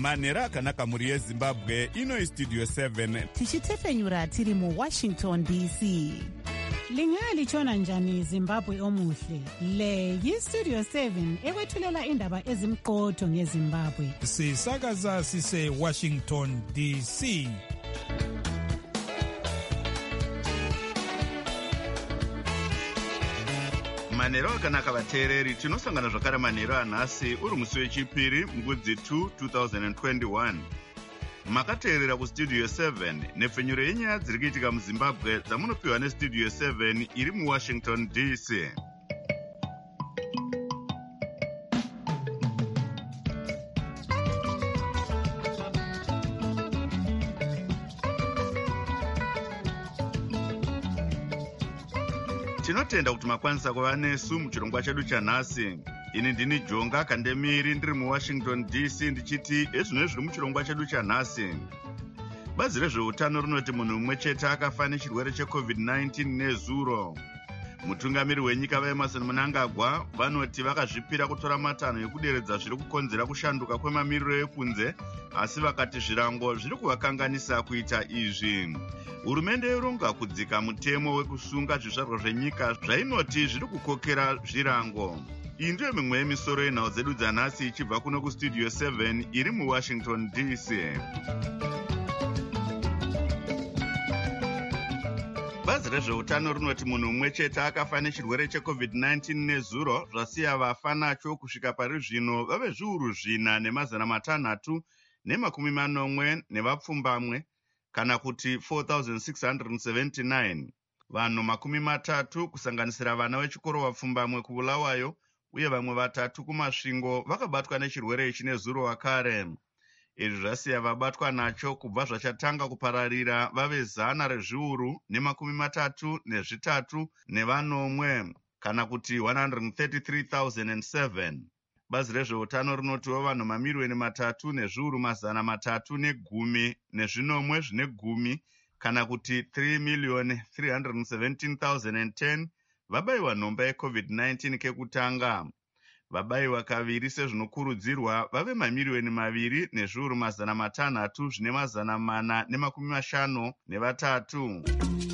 manheru akanaka mhuri yezimbabwe. Ino istudio 7 tichitepfenyura tiri muwashington dc. Lingalitshona njani Zimbabwe omuhle? Le yistudio 7 ekwethulela indaba ezimqotho ngeZimbabwe. Sisakaza sise Washington DC. manheru akanaka vateereri, tinosangana zvakare manheru anhasi uri musi wechipiri mbudzi 2 2021. Makateerera kustudio 7 nepfenyuro yenyaya dziri kuitika muzimbabwe dzamunopiwa nestudio 7 iri muwashington dc. Tinotenda kuti makwanisa kuva nesu muchirongwa chedu chanhasi. Ini ndini Jonga Kandemiri ndiri muwashington dc ndichiti ezvino zviri muchirongwa chedu chanhasi. Bazi rezveutano rinoti munhu mumwe chete akafa nechirwere cheCovid-19 nezuro. Mutungamiri wenyika vaEmmerson Mnangagwa vanoti vakazvipira kutora matanho ekuderedza zviri kukonzera kushanduka kwemamiriro ekunze, asi vakati zvirango zviri kuvakanganisa kuita izvi. Hurumende yoronga kudzika mutemo wekusunga zvizvarwa zvenyika zvainoti zviri kukokera zvirango. Iyi ndiyo mimwe yemisoro yenhau dzedu dzanhasi ichibva kuno kustudio 7 iri muwashington dc. Bazi rezveutano rinoti munhu mumwe chete akafa nechirwere cheCovid-19 nezuro, zvasiya vafa nacho kusvika pari zvino vave zviuru 4,640 nevapfumbamwe, kana kuti 4,679. Vanhu 30 kusanganisira vana vechikoro vapfumbamwe kuBulawayo uye vamwe 3 kuMasvingo vakabatwa nechirwere ichi nezuro wakare. Izvi zvasiya vabatwa nacho kubva zvachatanga kupararira vave 133 nevanomwe, kana kuti 133,007. Bazi rezveutano rinotiwo vanhu mamiliyoni 3,310,10 nezvinomwe zvine 10, kana kuti 3,317,010 vabayiwa nhomba yeCovid-19 kekutanga. Vabayiwa kaviri sezvinokurudzirwa vave mamiliyoni 2,650,453.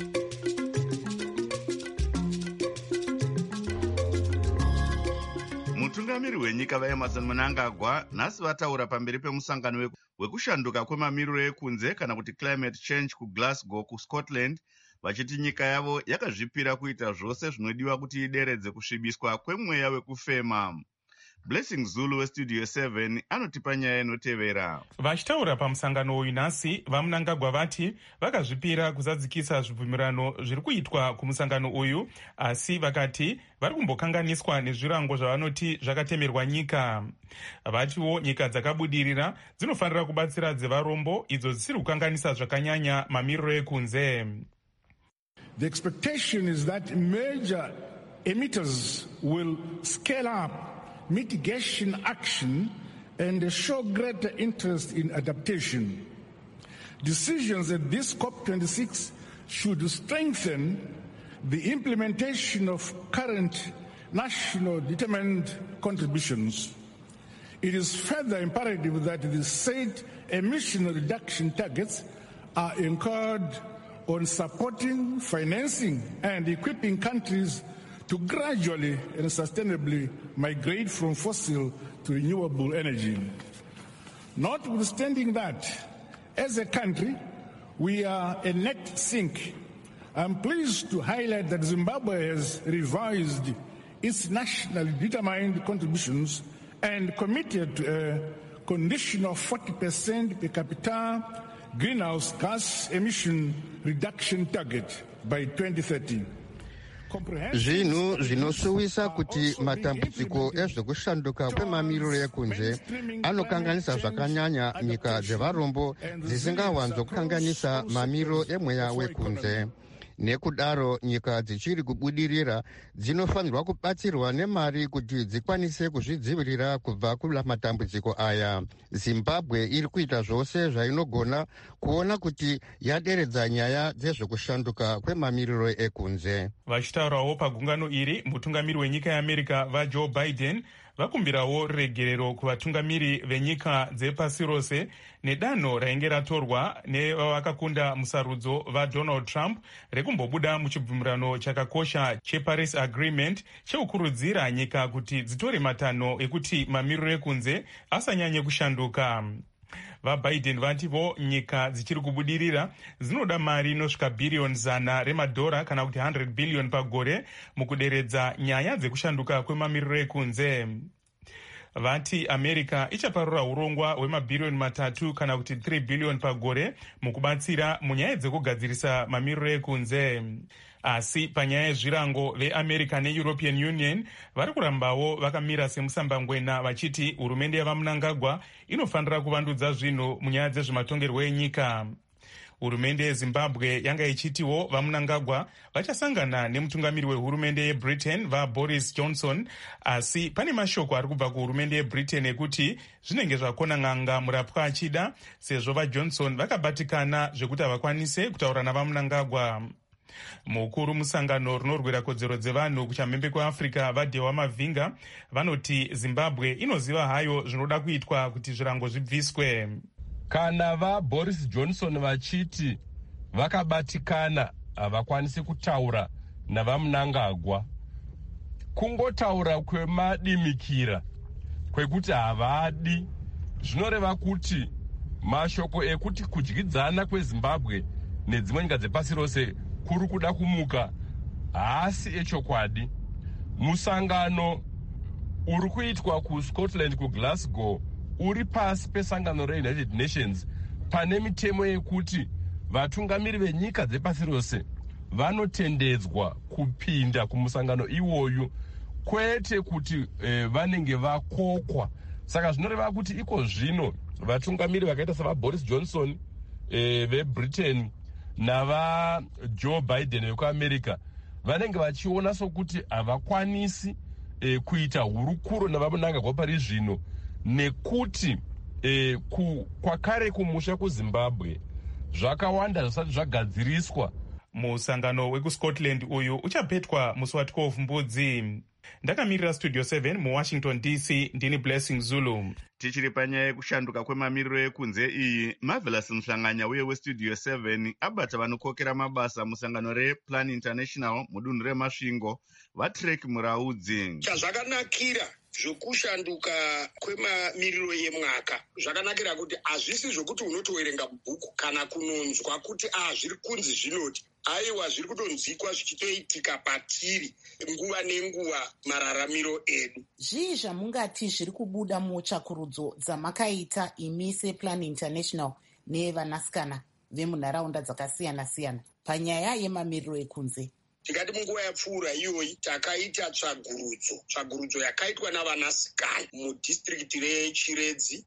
Mutungamiri wenyika vaEmmerson Mnangagwa nhasi vataura pamberi pemusangano wekushanduka kwemamiriro ekunze kana kuti climate change kuGlasgow kuScotland, vachiti nyika yavo yakazvipira kuita zvose zvinodiwa kuti ideredze kusvibiswa kwemweya wekufema. Blessing Zulu westudio 7 anotipa nyaya inotevera. Vachitaura pamusangano uyu nhasi, vaMnangagwa vati vakazvipira kuzadzikisa zvibvumirano zviri kuitwa kumusangano uyu, asi vakati vari kumbokanganiswa nezvirango zvavanoti zvakatemerwa nyika. Vatiwo nyika dzakabudirira dzinofanira kubatsira dzevarombo idzo dzisiri kukanganisa zvakanyanya mamiriro ekunze. The expectation is that major emitters will scale up mitigation action and show greater interest in adaptation. Decisions at this COP26 should strengthen the implementation of current national determined contributions. It is further imperative that the said emission reduction targets are anchored on supporting, financing, and equipping countries to gradually and sustainably migrate from fossil to renewable energy. Notwithstanding that, as a country, we are a net sink. I'm pleased to highlight that Zimbabwe has revised its nationally determined contributions and committed to a conditional 40% per capita greenhouse gas emission reduction target by 2030. Zvinhu zvinosuwisa kuti matambudziko ezvekushanduka kwemamiriro ekunze anokanganisa zvakanyanya nyika dzevarombo dzisingawanzokukanganisa mamiriro emweya wekunze. Nekudaro nyika dzichiri kubudirira dzinofanirwa kubatsirwa nemari kuti dzikwanise kuzvidzivirira kubva kumatambudziko aya. Zimbabwe iri kuita zvose zvainogona kuona kuti yaderedza nyaya dzezvekushanduka kwemamiriro ekunze. Vachitaurawo pagungano iri, mutungamiri wenyika yeAmerica vaJoe Biden vakumbirawo regerero kuvatungamiri venyika dzepasi rose nedanho rainge ratorwa nevavakakunda musarudzo vaDonald Trump rekumbobuda muchibvumirano chakakosha cheParis Agreement chekukurudzira nyika kuti dzitore matanho ekuti mamiriro ekunze asanyanye kushanduka. VaBiden vativo nyika dzichiri kubudirira dzinoda mari inosvika bhiriyoni 100 remadhora kana kuti 100 billion pagore mukuderedza nyaya dzekushanduka kwemamiriro ekunze. Vati America ichaparura urongwa hwemabhiriyoni 3 kana kuti 3 billion pagore mukubatsira munyaya dzekugadzirisa mamiriro ekunze. Asi panyaya yezvirango veAmerica neEuropean Union vari kurambawo vakamira semusambangwena vachiti hurumende yavaMnangagwa inofanira kuvandudza zvinhu munyaya dzezvematongerwo enyika. Hurumende yeZimbabwe yanga ichitiwo vaMnangagwa vachasangana nemutungamiri wehurumende yeBritain vaBoris Johnson, asi pane mashoko ari kubva kuhurumende yeBritain ekuti zvinenge zvakona n'anga murapwa achida sezvo vaJohnson vakabatikana zvekuti havakwanise kutaura navaMnangagwa. Mukuru musangano runorwira kodzero dzevanhu kuchamhembe kweAfrica vaDhewa Mavhinga vanoti Zimbabwe inoziva hayo zvinoda kuitwa kuti zvirango zvibviswe. Kana vaBoris Johnson vachiti vakabatikana havakwanisi kutaura navaMnangagwa, kungotaura kwemadimikira kwekuti havadi zvinoreva kuti mashoko ekuti kudyidzana kweZimbabwe nedzimwe nyika dzepasi rose kuri kuda kumuka haasi echokwadi. Musangano uri kuitwa kuScotland kuGlasgow uri pasi pesangano reUnited Nations pane mitemo yekuti vatungamiri venyika dzepasi rose vanotendedzwa kupinda kumusangano iwoyu, kwete kuti vanenge vakokwa. Saka zvinoreva kuti iko zvino vatungamiri vakaita savaBoris Johnson veBritain navaJoe Biden vekuAmerica vanenge vachiona sokuti havakwanisi kuita hurukuro navaMnangagwa pari zvino, nekuti kwakare kumusha kuZimbabwe zvakawanda zvisati zvagadziriswa. Musangano wekuScotland uyu uchapetwa musi wa12 Mbudzi. Ndakamirira Studio 7 muWashington DC, ndini Blessing Zulu. Tichiri panyaya yekushanduka kwemamiriro ekunze iyi, Marvelous Mhlanganya uye weStudio 7 abata vanokokera mabasa musangano rePlan International mudunhu reMasvingo vaTrek Muraudzi. Chazvakanakira zvokushanduka kwemamiriro yemwaka zvakanakira kuti hazvisi zvokuti unotoverenga mubhuku kana kunonzwa kuti zviri kunzi zvinoti. Aiwa, zviri kutonzikwa zvichitoitika patiri nguva nenguva mararamiro edu. Zvii zvamungati zviri kubuda mutsvakurudzo dzamakaita imi sePlan International nevanasikana vemunharaunda dzakasiyana-siyana panyaya yemamiriro ekunze? Tikati munguva yapfuura iyoyi takaita tsvagurudzo yakaitwa navanasikana mudhistrikiti reChiredzi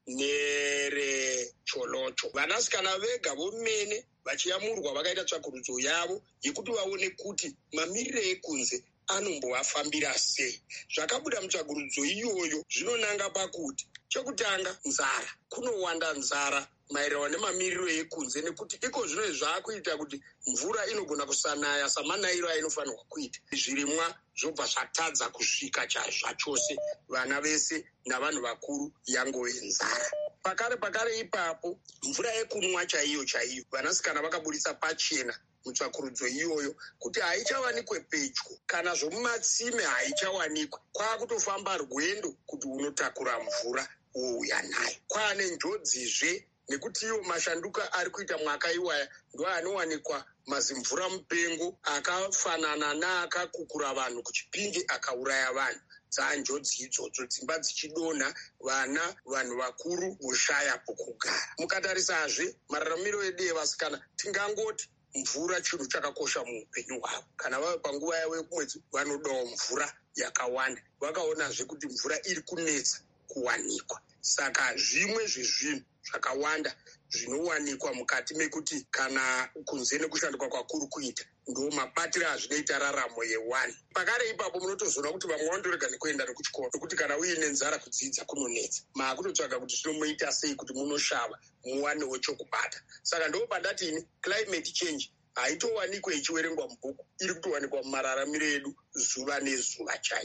nereCholocho. Vanasikana vega vomene vachiyamurwa vakaita tsvagurudzo yavo yekuti vaone kuti mamiriro ekunze anombovafambira sei. Zvakabuda mutsvagurudzo iyoyo zvinonanga pakuti chekutanga, nzara. Kunowanda nzara maererano nemamiriro ekunze nekuti iko zvino zvaakuita kuti mvura inogona kusanaya samanayiro ainofanirwa kuita. Zvirimwa zvobva zvatadza kusvika zvachose, vana vese navanhu vakuru yangove nzara. Pakare ipapo mvura yekunwa chaiyo vanasikana vakabudisa pachena mutsvakurudzo iyoyo kuti haichawanikwe pedyo kana zvomumatsime haichawanikwe. Kwakutofamba rwendo kuti unotakura mvura wouya nayo. Kwane njodzizve nekuti iwo mashanduka ari kuita mwaka iwaya ndo anowanikwa mazimvura mupengo akafanana neakakukura vanhu kuChipinge akauraya vanhu. Dzanjodzi idzodzo, dzimba dzichidonha, vanhu vakuru voshaya pokugara. Mukatarisazve mararamiro edu evasikana, tingangoti mvura chinhu chakakosha muupenyu hwavo. Kana vave panguva yavo yekumwedzi vanodawo mvura yakawanda. Vakaonazve kuti mvura iri kunetsa kuwanikwa. Saka zvimwe zvezvinhu zvakawanda zvinowanikwa mukati mekuti kana kunze nekushanduka kwakuru kuita ndo mabatiro azvinoita raramo yewanhu. Pakare ipapo munotozoona kuti vamwe vandorega nekuenda nekuchikoro nokuti kana uine nzara kudzidza kunonetsa. Maakutotsvaga kuti zvinomuita sei kuti munoshava muwanewo chokubata. Saka ndo pandati ini climate change haitowanikwe ichiverengwa mubhuku, iri kutowanikwa mumararamiro edu zuva nezuva chairo.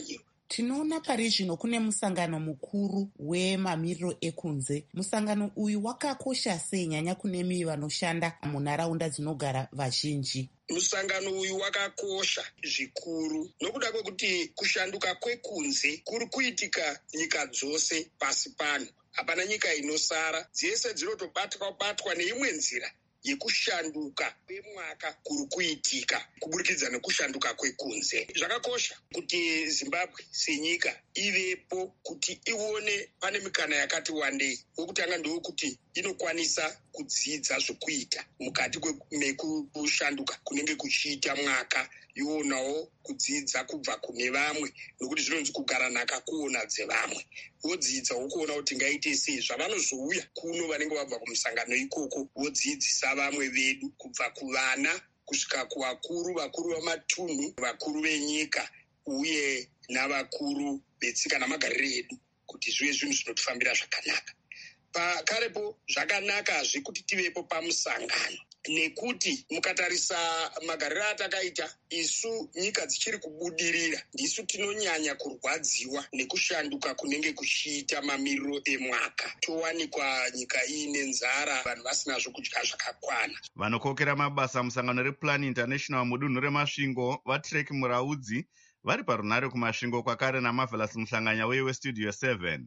Tinoona pari zvino kune musangano mukuru wemamiriro ekunze. Musangano uyu wakakosha sei nyanya kunemi vanoshanda munharaunda dzinogara vazhinji? Musangano uyu wakakosha zvikuru nokuda kwekuti kushanduka kwekunze kuri kuitika nyika dzose pasi pano. Hapana nyika inosara, dzese dzinotobatwa neimwe nzira yekushanduka kwemwaka kuri kuitika kuburikidza nekushanduka kwekunze. Zvakakosha kuti Zimbabwe senyika ivepo kuti ione pane mikana yakati wandei. Wokutanga ndewekuti inokwanisa kudzidza zvokuita mukati mekushanduka kunenge kuchiita mwaka, yonawo kudzidza kubva kune vamwe, nokuti zvinonzi kugara nhaka kuona dzevamwe. Wodzidza wokuona kuti ngaite sei zvavanozouya kuno vanenge vabva kumusangano ikoko, wodzidzisa vamwe vedu kubva kuvana kusvika kuvakuru, vakuru vamatunhu, vakuru venyika uye navakuru vetsika namagariro edu, kuti zvive zvinhu zvinotifambira zvakanaka. Pakarepo zvakanakazve kuti tivepo pamusangano, nekuti mukatarisa magariro atakaita isu nyika dzichiri kubudirira, ndisu tinonyanya kurwadziwa nekushanduka kunenge kuchiita mamiriro emwaka. Towanikwa nyika iine nzara, vanhu vasina zvokudya zvakakwana. Vanokokera mabasa musangano rePlan International mudunhu remasvingo vaTrek Muraudzi vari parunhare kumasvingo kwakare naMarvelous Muhlanganya weStudio 7.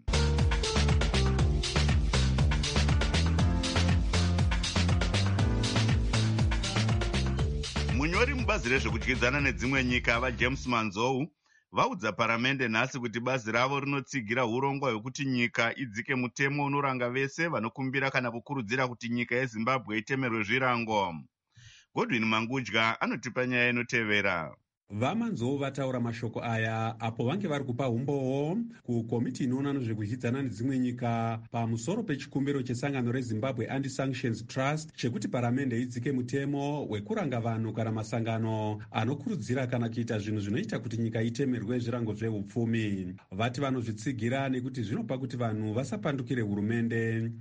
Munyori mubazi rezvekudyidzana nedzimwe nyika vaJames Manzou vaudza paramende nhasi kuti bazi ravo rinotsigira urongwa hwekuti nyika idzike mutemo unoranga vese vanokumbira kana kukurudzira kuti nyika yeZimbabwe itemerwe zvirango. Godwin Mangudya anotipa nyaya inotevera. VaManzou vataura mashoko aya apo vange vari kupa umboo kukomiti inoona nezvekudyidzana nedzimwe nyika pamusoro pechikumbiro chesangano reZimbabwe Anti-Sanctions Trust chekuti paramende idzike mutemo wekuranga vanhu kana masangano anokurudzira kana kuita zvinhu zvinoita kuti nyika itemerwe zvirango zveupfumi. Vati vanozvitsigira nekuti zvinopa kuti vanhu vasapandukire hurumende.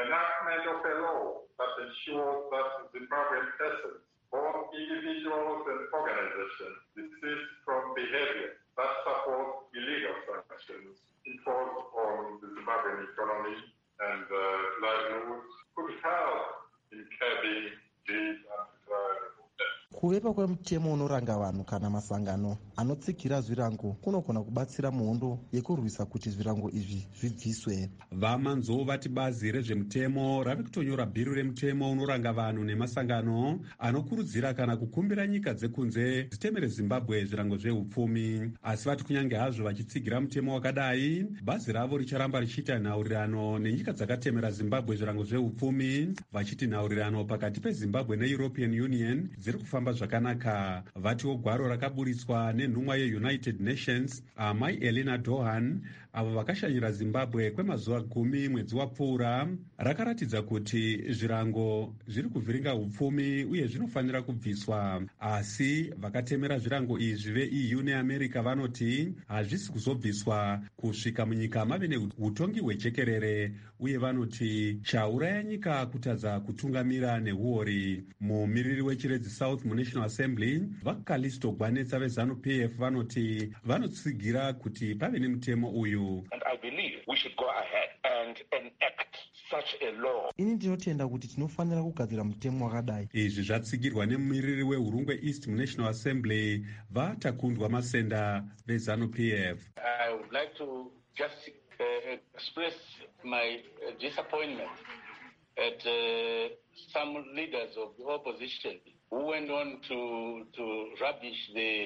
Both individuals and organizations desist from behavior that supports illegal sanctions imposed on the Zimbabwean economy and livelihoods could help in curbing these undesirable steps. Kuvepa kwemutemo unoranga vanhu kana masangano anotsikira zvirango kunogona kubatsira muhondo yekurwisa kuti zvirango izvi zvibviswe. VaManzou vati bazi rezvemutemo rave kutonyora bhiru remutemo unoranga vanhu nemasangano anokurudzira kana kukumbira nyika dzekunze dzitemere Zimbabwe zvirango zveupfumi. Asi vati kunyange hazvo vachitsigira mutemo wakadai, bazi ravo richaramba richiita nhaurirano nenyika dzakatemera Zimbabwe zvirango zveupfumi, vachiti nhaurirano pakati peZimbabwe neEuropean Union dziri kufamba zvakanaka. Vatiwo gwaro rakaburitswa nenhumwa yeUnited Nations Amai Elena Dohan avo vakashanyira Zimbabwe kwemazuva 10 mwedzi wapfuura rakaratidza kuti zvirango zviri kuvhiringa upfumi uye zvinofanira kubviswa. Asi vakatemera zvirango izvi veEU neAmerica vanoti hazvisi kuzobviswa kusvika munyika mave neutongi hwejekerere, uye vanoti chauraya nyika kutadza kutungamira neuori. Mumiriri wechiredzi South muNational Assembly vaKalisto Gwanetsa veZANU-PF vanoti vanotsigira kuti pave nemutemo uyu. And I believe we should go ahead and enact such a law. Ini ndinotenda kuti tinofanira kugadzira mutemo wakadai. Izvi zvatsigirwa nemumiriri wehurungwe East muNational Assembly vaTakundwa Masenda veZANU-PF. I would like to just express my disappointment at some leaders of the opposition who went on to rubbish the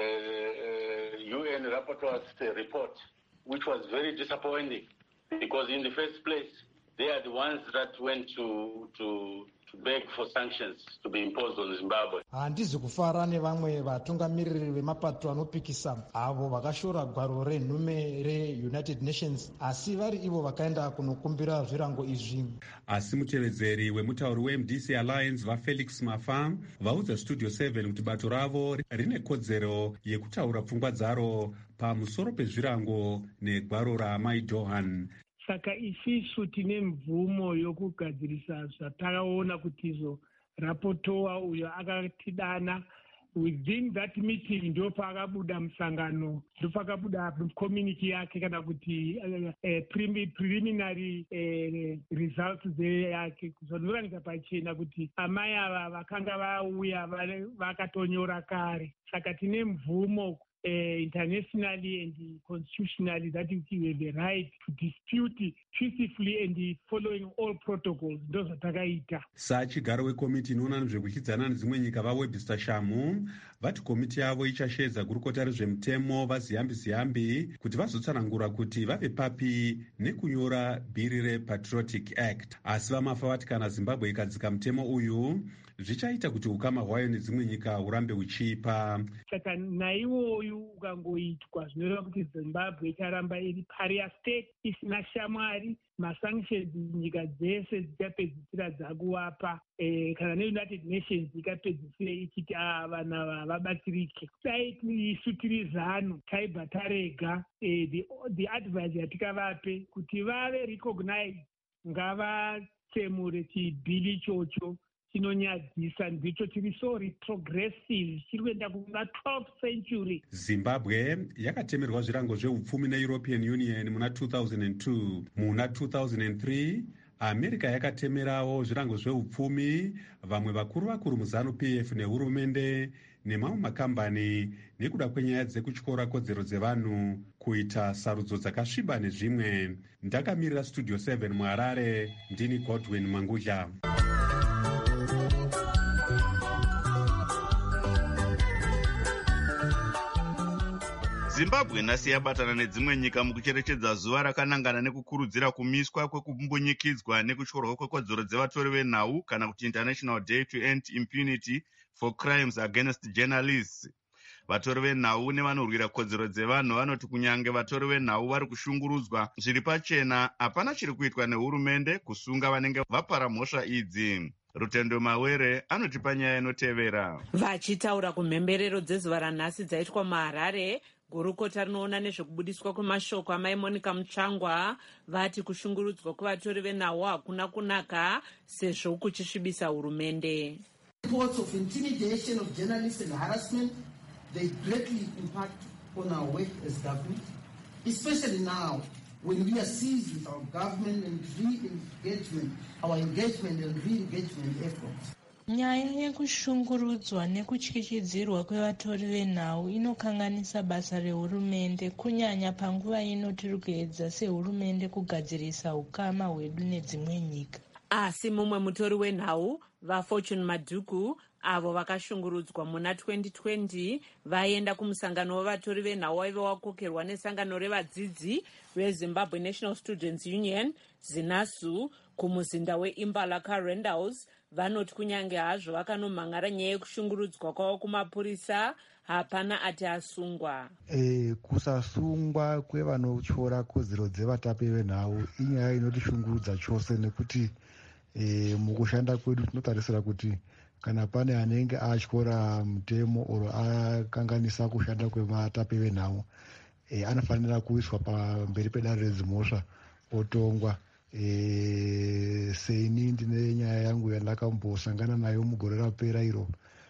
UN rapporteur's report, which was very disappointing because in the first place, they are the ones that went to beg for sanctions to be imposed on Zimbabwe. Handizi kufara nevamwe vatungamiriri vemapato anopikisa avo vakashora gwaro renhume reUnited Nations, asi vari ivo vakaenda kunokumbira zvirango izvi. Asi mutevedzeri wemutauri weMDC Alliance vaFelix Mafa vaudza Studio 7 kuti bato ravo rine kodzero yekutaura pfungwa dzaro pamusoro pezvirango negwaro raMai Dohan. Saka isisu tine mvumo yokugadzirisa zvatakaona kuti izo rapotowa uyo akatidana within that meeting ndo pakabuda musangano, ndo pakabuda community yake kana kuti preliminary results yake, kuzondoranidza pachena kuti amai ava vakanga vauya vakatonyora kare. Saka tine mvumo internationally and constitutionally that we have the right to dispute peacefully and following all protocols. Ndozo takaita. Sachigaro wekomiti inoona nezvekuchidzana nedzimwe nyika vaWebster Shamu vati komiti yavo ichashedza gurukota rezvemutemo vaziyambi kuti vazotsanangura kuti vave papi nekunyora bhiri rePatriotic Act. Asi vamafa vati kana Zimbabwe ikadzika mutemo uyu zvichaita kuti ukama hwayo nedzimwe nyika hurambe huchipa. Saka naiwoyu ukangoitwa zvinoreva kuti Zimbabwe icharamba iri paria state isina shamwari. Masanctions nyika dzese dzichapedzisira dzakuwapa kana neUnited Nations ikapedzisira ichiti vana vabatsirike. Dai isu tiri zano taibva tarega the advice yatikavape kuti vave recognized, ngavatsemure chibhili ichocho chinonyadzisa, ndicho tiri so retrogressive, chiri kuenda kuna 12th century. Zimbabwe yakatemerwa zvirango zveupfumi neEuropean Union muna 2002. Muna 2003 America yakatemerawo zvirango zveupfumi vamwe vakuru muZANU-PF nehurumende nemamwe makambani nekuda kwenyaya dzekutyora kodzero dzevanhu kuita sarudzo dzakasviba nezvimwe. Ndakamirira Studio 7 muHarare, ndini Godwin Mangudya. Zimbabwe nhasi yabatana nedzimwe nyika mukucherechedza zuva rakanangana nekukurudzira kumiswa kwekumbunyikidzwa nekutyorwa kwekodzero dzevatori venhau kana kuti International Day to End Impunity for Crimes Against Journalists. Vatori venhau nevanorwira kodzero dzevanhu vanoti kunyange vatori venhau vari kushungurudzwa zviri pachena, hapana chiri kuitwa nehurumende kusunga vanenge vapara mhosva idzi. Rutendo Mawere anotipa nyaya inotevera. Vachitaura kumhemberero dzezuva ranhasi dzaitwa muHarare, gurukota rinoona nezvekubudiswa kwemashoko amai Monica Mutsvangwa vati kushungurudzwa kwevatori venhau hakuna kunaka sezvo kuchisvibisa hurumende. Reports of intimidation of journalists and harassment, they greatly impact on our work as government, especially now when we are seized with our government and our engagement and re-engagement efforts. Nyaya yekushungurudzwa nekutyityidzirwa kwevatori venhau inokanganisa basa rehurumende, kunyanya panguva ino tiri kuedza sehurumende kugadzirisa ukama hwedu nedzimwe nyika. Asi mumwe mutori wenhau, vaFortune Madhuku, avo vakashungurudzwa muna 2020 vaenda kumusangano wevatori venhau waive wakokerwa nesangano revadzidzi veZimbabwe National Students Union ZINASU kumuzinda weImpala Randalls. Vanoti kunyange hazvo vakanomhangara nyaya yekushungurudzwa kwavo kumapurisa, hapana ati asungwa. Kusasungwa kwevanotyora kodzero dzevatapi venhau inyaya inotishungurudza chose, nekuti mukushanda kwedu tinotarisira kuti kana pane anenge atyora mutemo oro akanganisa kushanda kwevatapi venhau anofanira kuiswa pamberi pedare redzimhosva otongwa. Seini ndine nyaya yangu yandakambosangana nayo mugore rapera iro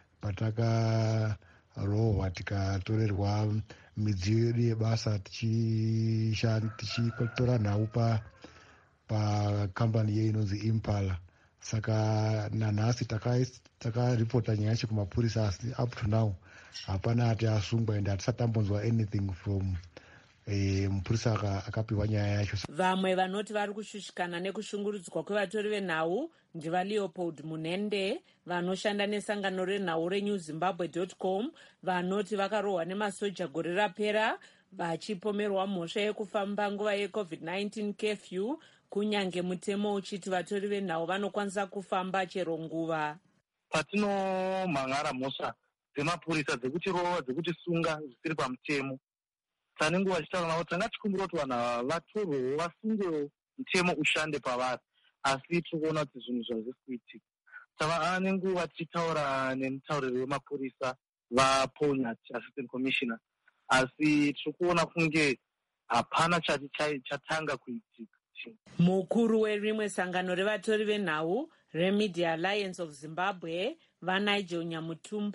patakarohwa tikatorerwa midziyo yedu yebasa tichitora nhau pakambani inonzi Impala. Saka nanhasi takaripota nyaya yacho kumapurisa, asi up to now hapana ati asungwa ende hatisati tambonzwa anything from mupurisa akapiwa nyaya yacho. Vamwe vanoti vari kushushikana nekushungurudzwa kwevatori venhau ndivaLeopold Munende vanoshanda nesangano renhau reNewZimbabwe.com, vanoti vakarohwa nemasoja gore rapera vachipomerwa mhosva yekufamba nguva yeCovid-19 curfew, kunyange mutemo uchiti vatori venhau vanokwanisa kufamba chero nguva. Patinomhangara mhosva dzemapurisa dzekutirova, dzekutisunga zvisiri pamutemo, tane nguva tichitaura navo tanga tichikumbira kuti vanhu vatorwewo vasungewo mutemo ushande pavari, asi tikuona kuti zvinhu zvazvisi kuitika. Tava nenguva tichitaura nemutauriri wemapurisa vaPonyat, Assistant Commissioner, asi tirikuona kunge hapana chati chatanga kuitika. Mukuru werimwe sangano revatori venhau reMedia Alliance of Zimbabwe, vaNigel Nyamutumbu,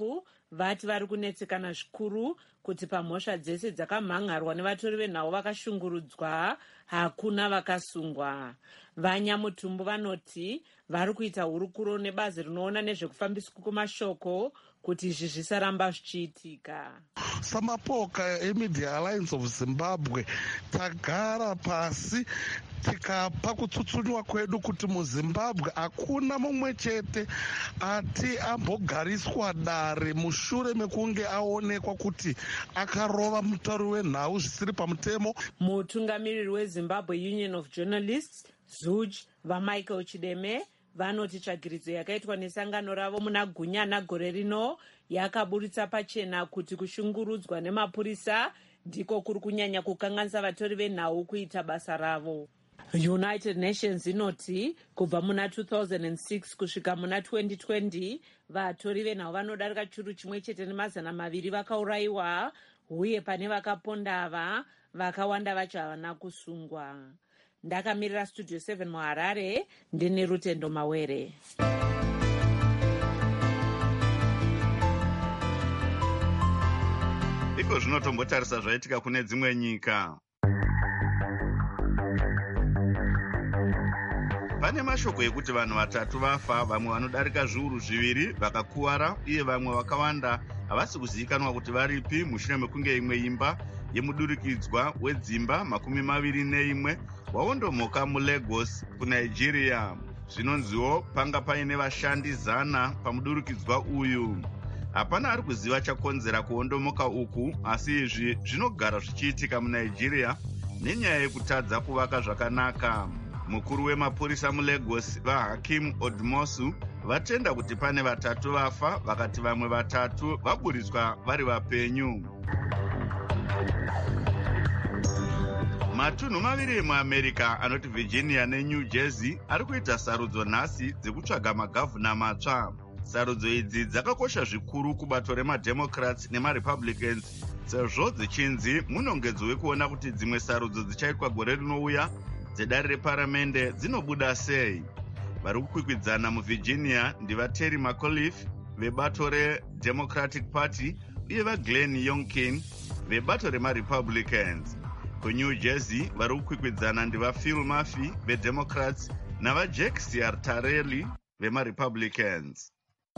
vati vari kunetsekana zvikuru kuti pamhosva dzese dzakamhangarwa nevatori venhau vakashungurudzwa hakuna vakasungwa. Vanyamutumbu vanoti vari kuita hurukuro nebazi rinoona nezvekufambiswa kwemashoko kuti izvi zvisaramba zvichiitika. Samapoka eMedia Alliance of Zimbabwe tagara pasi tikapa kutsutsuniwa kwedu kuti muZimbabwe hakuna mumwe chete ati ambogariswa dare mushure mekunge aonekwa kuti akarova mutauri wenhau zvisiri pamutemo. Mutungamiriri weZimbabwe Union of Journalists ZUJ vaMichael Chideme vanoti tsvagiridzo yakaitwa nesangano ravo muna Gunyana gore rino yakaburitsa pachena kuti kushungurudzwa nemapurisa ndiko kuri kunyanya kukanganisa vatori venhau kuita basa ravo. United Nations inoti kubva muna 2006 kusvika muna 2020 vatori venhau vanodarika churu chimwe chete ne200 vakaurayiwa, uye pane vakaponda ava vakawanda vacho havana kusungwa. Ndakamirira Studio 7 muHarare, ndine Rutendo Mawere. Iko zvinotombotarisa zvaitika kune dzimwe nyika. Pane mashoko ekuti vanhu 3 vafa, vamwe vanodarika zviuru 2 vakakuwara, uye vamwe vakawanda havasi kuzivikanwa kuti varipi mushure mekunge imwe imba yemudurikidzwa wedzimba 21 waondomoka muLagos kuNigeria. Zvinonziwo panga paine vashandi 100 pamudurikidzwa uyu. Hapana ari kuziva chakonzera kuondomoka uku, asi izvi zvinogara zvichiitika muNigeria nenyaya yekutadza kuvaka zvakanaka. Mukuru wemapurisa muLagos vaHakim Odmosu vatenda kuti pane 3 vafa, vakati vamwe 3 vaburitswa vari vapenyu. Matunhu 2 emuAmerica anoti Virginia neNew Jersey ari kuita sarudzo nhasi dzekutsvaga magavhuna matsva. Sarudzo idzi dzakakosha zvikuru kubato remademocrats nemarepublicans, sezvo dzichinzi munongedzo wekuona kuti dzimwe sarudzo dzichaitwa gore rinouya dzedare reparamende dzinobuda sei. Vari kukwikwidzana muVirginia ndivaTerry McAuliffe vebato reDemocratic Party uye vaGlenn Youngkin vebato remaRepublicans. KuNew Jersey vari kukwikwidzana ndivaPhil Murphy veDemocrats navaJack Ciattarelli vemaRepublicans.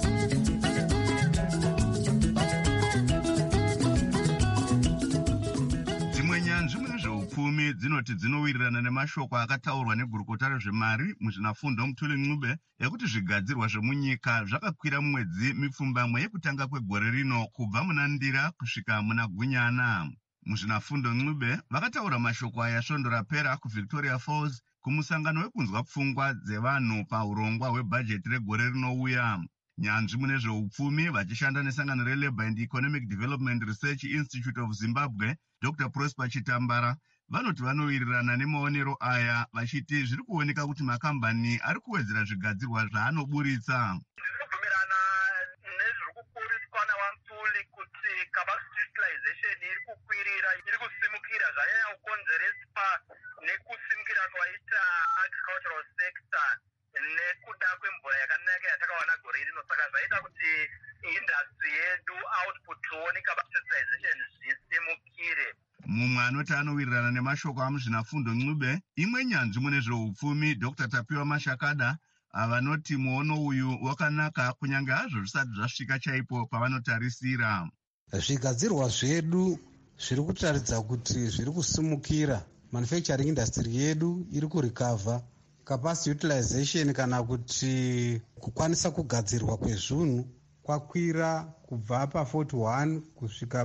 Dzimwe nyanzvi munezveupfumi dzinoti dzinowirirana nemashoko akataurwa negurukota rezvemari muzvinafundo Mutuli Ncube ekuti zvigadzirwa zvemunyika zvakakwira mumwedzi mipfumbamwe yekutanga kwegore rino kubva muna Ndira kusvika muna Gunyana. Muzvinafundo Ncube vakataura mashoko aya svondo rapera kuVictoria Falls kumusangano wekunzwa pfungwa dzevanhu paurongwa hwebhajeti regore rinouya. Nyanzvi munezveupfumi vachishanda nesangano reLabour and Economic Development Research Institute of Zimbabwe Dr. Prosper Chitambara vanoti vanowirirana nemaonero aya vachiti zviri kuoneka kuti makambani ari kuwedzera zvigadzirwa zvaanoburitsa. Ndinobvumirana nezviri kukuriswa naMutuli kuti capacity utilization iri kukwirira, iri kusimukira zvanyanya kukonzereswa nekusimukira kwaita agricultural sector nekuda kwemvura yakanaka yatakawana gore rino. Saka zvaita kuti industry yedu output tuone capacity utilization zvisimukire. Mumwe anoti anowirirana nemashoko amuzvinafundo Ncube imwe nyanzvi munezveupfumi Dr. Tapiwa Mashakada vanoti muono uyu wakanaka kunyange hazvo zvisati zvasvika chaipo pavanotarisira. Zvigadzirwa zvedu zviri kutaridza kuti zviri kusimukira. Manufacturing industry yedu iri kurecover. Capacity utilization kana kuti kukwanisa kugadzirwa kwezvinhu kwakwira kubva pa41 kusvika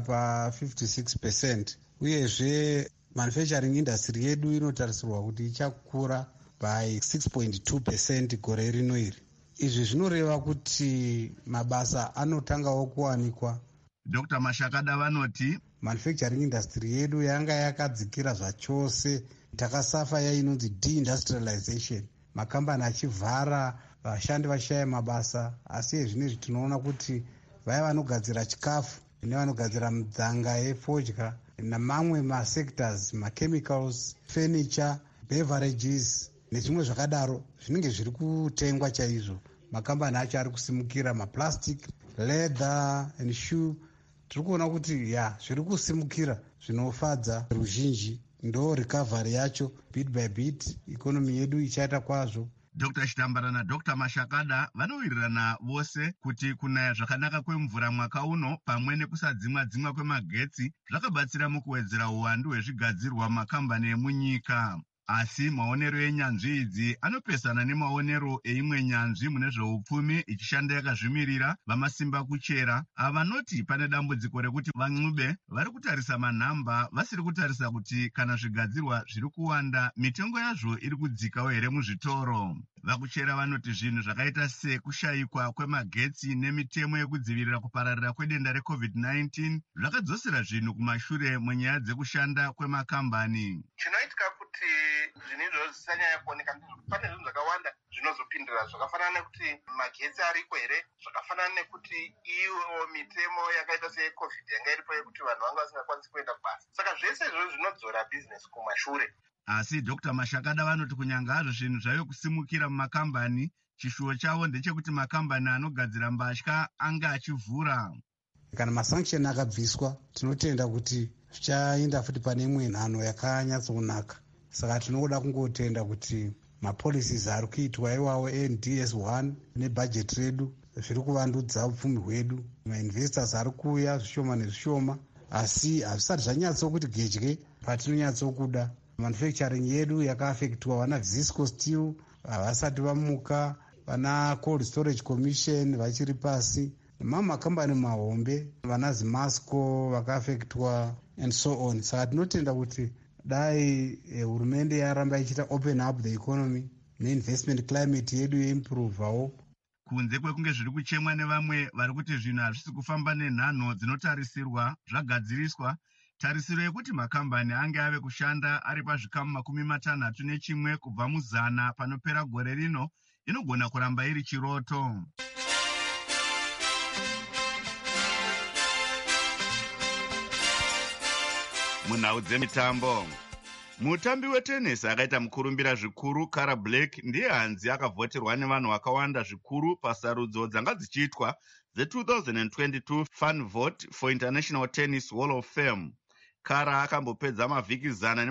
pa56%. Uyezve manufacturing industry yedu inotarisirwa kuti ichakura by 6.2% gore rino iri. Izvi zvinoreva kuti mabasa anotangawo kuwanikwa. Dr. Mashakada vanoti manufacturing industry yedu yanga yakadzikira zvachose. Takasafa yainonzi deindustrialization, makambani achivhara, vashandi vashaya mabasa. Asi zvinezvi tinoona kuti vaya vanogadzira chikafu nevanogadzira midzanga yefodya namamwe masectors, machemicals, furniture, beverages nezvimwe zvakadaro zvinenge zviri kutengwa chaizvo. Makambani acho ari kusimukira, maplastic leather and shoe. Tiri kuona kuti zviri kusimukira zvinofadza ruzhinji. Ndo recovery yacho bit by bit ikonomi yedu ichaita kwazvo. Dr. Chitambara naDr. Mashakada vanowirirana vose kuti kunaya zvakanaka kwemvura mwaka uno pamwe nekusadzimwa kwemagetsi zvakabatsira mukuwedzera uwandu hwezvigadzirwa makambani emunyika. Asi maonero enyanzvi idzi anopesana nemaonero eimwe nyanzvi mune zveupfumi ichishanda yakazvimirira vamasimba kuchera avanoti pane dambudziko rekuti van'ube vari kutarisa manhamba vasiri kutarisa kuti kana zvigadzirwa zviri kuwanda mitengo yazvo iri kudzikawo here muzvitoro. Vakuchera vanoti zvinhu zvakaita sekushayikwa kwemagetsi nemitemo yekudzivirira kupararira kwedenda reCovid-19 zvakadzosera zvinhu kumashure munyaya dzekushanda kwemakambani. Chinoitika kuti zvinhu izvozvo zvisanyanya kuoneka pane zvinhu zvakawanda zvinozopindira zvakafanana nekuti magetsi ariko here, zvakafanana nekuti iwo mitemo yakaita seyeCovid yanga iripo yekuti vanhu vanga vasingakwanisi kuenda kubasa. Saka zvese izvozvo zvinodzora bhizinesi kumashure. Asi Dr. Mashakada vanoti kunyanga hazvo zvinhu zvaiyo kusimukira mumakambani, chishuwo chavo ndechekuti makambani anogadzira mbatya anga achivhura. Kana masanction akabviswa tinotenda kuti zvichaenda futi pane imwe nhano yakanyatsokunaka. Saka tinoda kungotenda kuti mapolicies ari kuitwa iwawo NDS1 nebudget redu zviri kuvandudza upfumi hwedu. Mainvestors ari kuuya zvishoma nezvishoma, asi hazvisati zvanyatsokuti gedye patinonyatsokuda. Manufacturing yedu yakaafektwa, vana Zisco Steel havasati vamuka, vana Cold Storage Commission vachiri pasi, makambani mahombe, vana Zimasco vakaafektwa and so on. Saka tinotenda kuti dai hurumende yaramba ichita open up the economy neinvestment climate yedu yeimprovawo. Kunze kwekunge zviri kuchemwa nevamwe vari kuti zvinhu hazvisi kufamba nenhano dzinotarisirwa zvagadziriswa, tarisiro yekuti makambani ange ave kushanda ari pazvikamu 61 kubva mu100 panopera gore rino inogona kuramba iri chiroto. Munhau dzemitambo, mutambi wetenesi akaita mukurumbira zvikuru Cara Black ndiye hanzi akavhoterwa nevanhu vakawanda zvikuru pasarudzo dzanga dzichiitwa the2022 Fan Vote for International Tennis Hall of Fame. Cara akambopedza mavhiki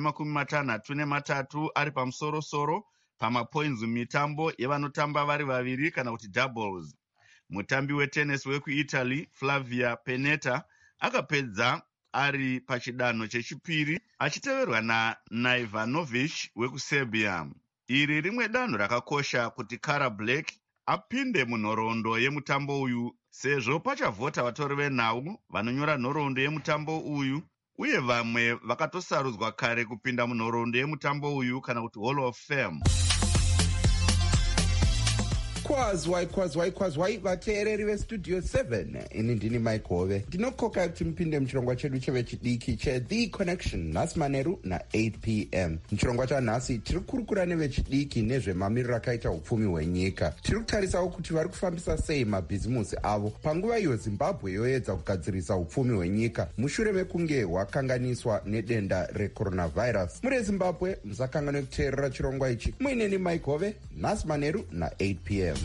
163 ari pamusoro-soro pamapoints mumitambo yevanotamba vari vaviri kana kuti doubles. Mutambi wetenesi wekuItaly Flavia Pennetta akapedza ari pachidanho chechipiri achiteverwa naIvanovic wekuSerbia. Iri rimwe danho rakakosha kuti Cara Black apinde munhoroondo yemutambo uyu sezvo pachavhota vatori venhau vanonyora nhoroondo yemutambo uyu uye vamwe vakatosarudzwa kare kupinda munhoroondo yemutambo uyu kana kuti Hall of Fame. Kwazwai vateereri vestudio 7, ini ndini Mike Hove. Ndinokoka kuti mupinde muchirongwa chedu chevechidiki cheThe Connection nhasi manheru na8 p.m. muchirongwa chanhasi tiri kurukura nevechidiki nezvemamiriro akaita upfumi hwenyika. Tiri kutarisawo kuti vari kufambisa sei mabhizimusi avo panguva iyo Zimbabwe yoedza kugadzirisa upfumi hwenyika mushure mekunge hwakanganiswa nedenda recoronavirus. Muri Zimbabwe musakanganwe kuteerera chirongwa ichi. Muineni Mike Hove nhasi manheru na8 p.m.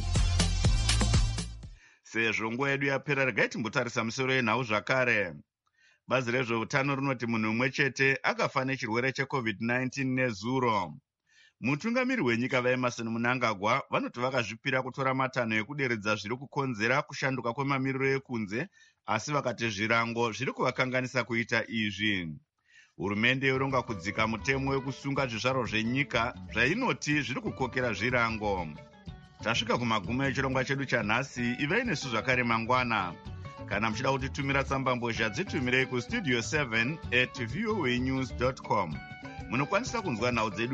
Sezvo nguva yedu yapera, regai timbotarisa musoro yenhau zvakare. Bazi rezveutano rinoti munhu umwe chete akafa nechirwere cheCovid-19 nezuro. Mutungamiri wenyika vaEmmerson Mnangagwa vanoti vakazvipira kutora matanho ekuderedza zviri kukonzera kushanduka kwemamiriro ekunze, asi vakati zvirango zviri kuvakanganisa kuita izvi. Hurumende yoronga kudzika mutemo wekusunga zvizvaro zvenyika zvainoti zviri kukokera zvirango. Tasvika kumagumo echirongwa chedu chanhasi. Ivai nesu zvakare mangwana. Kana muchida kutitumira tsambambozha dzitumirei kustudio 7@voanews.com. Munokwanisa kunzwa nhau dzedu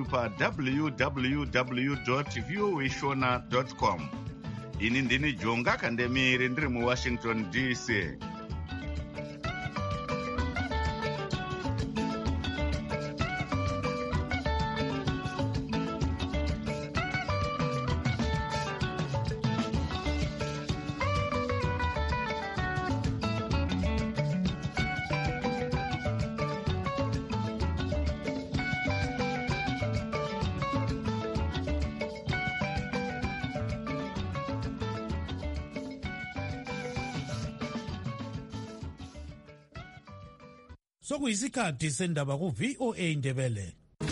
pa www.voashona.com. Ini ndini Jonga Kandemiri ndiri muWashington DC. sokuyisikhathi sendaba ku-VOA Ndebele.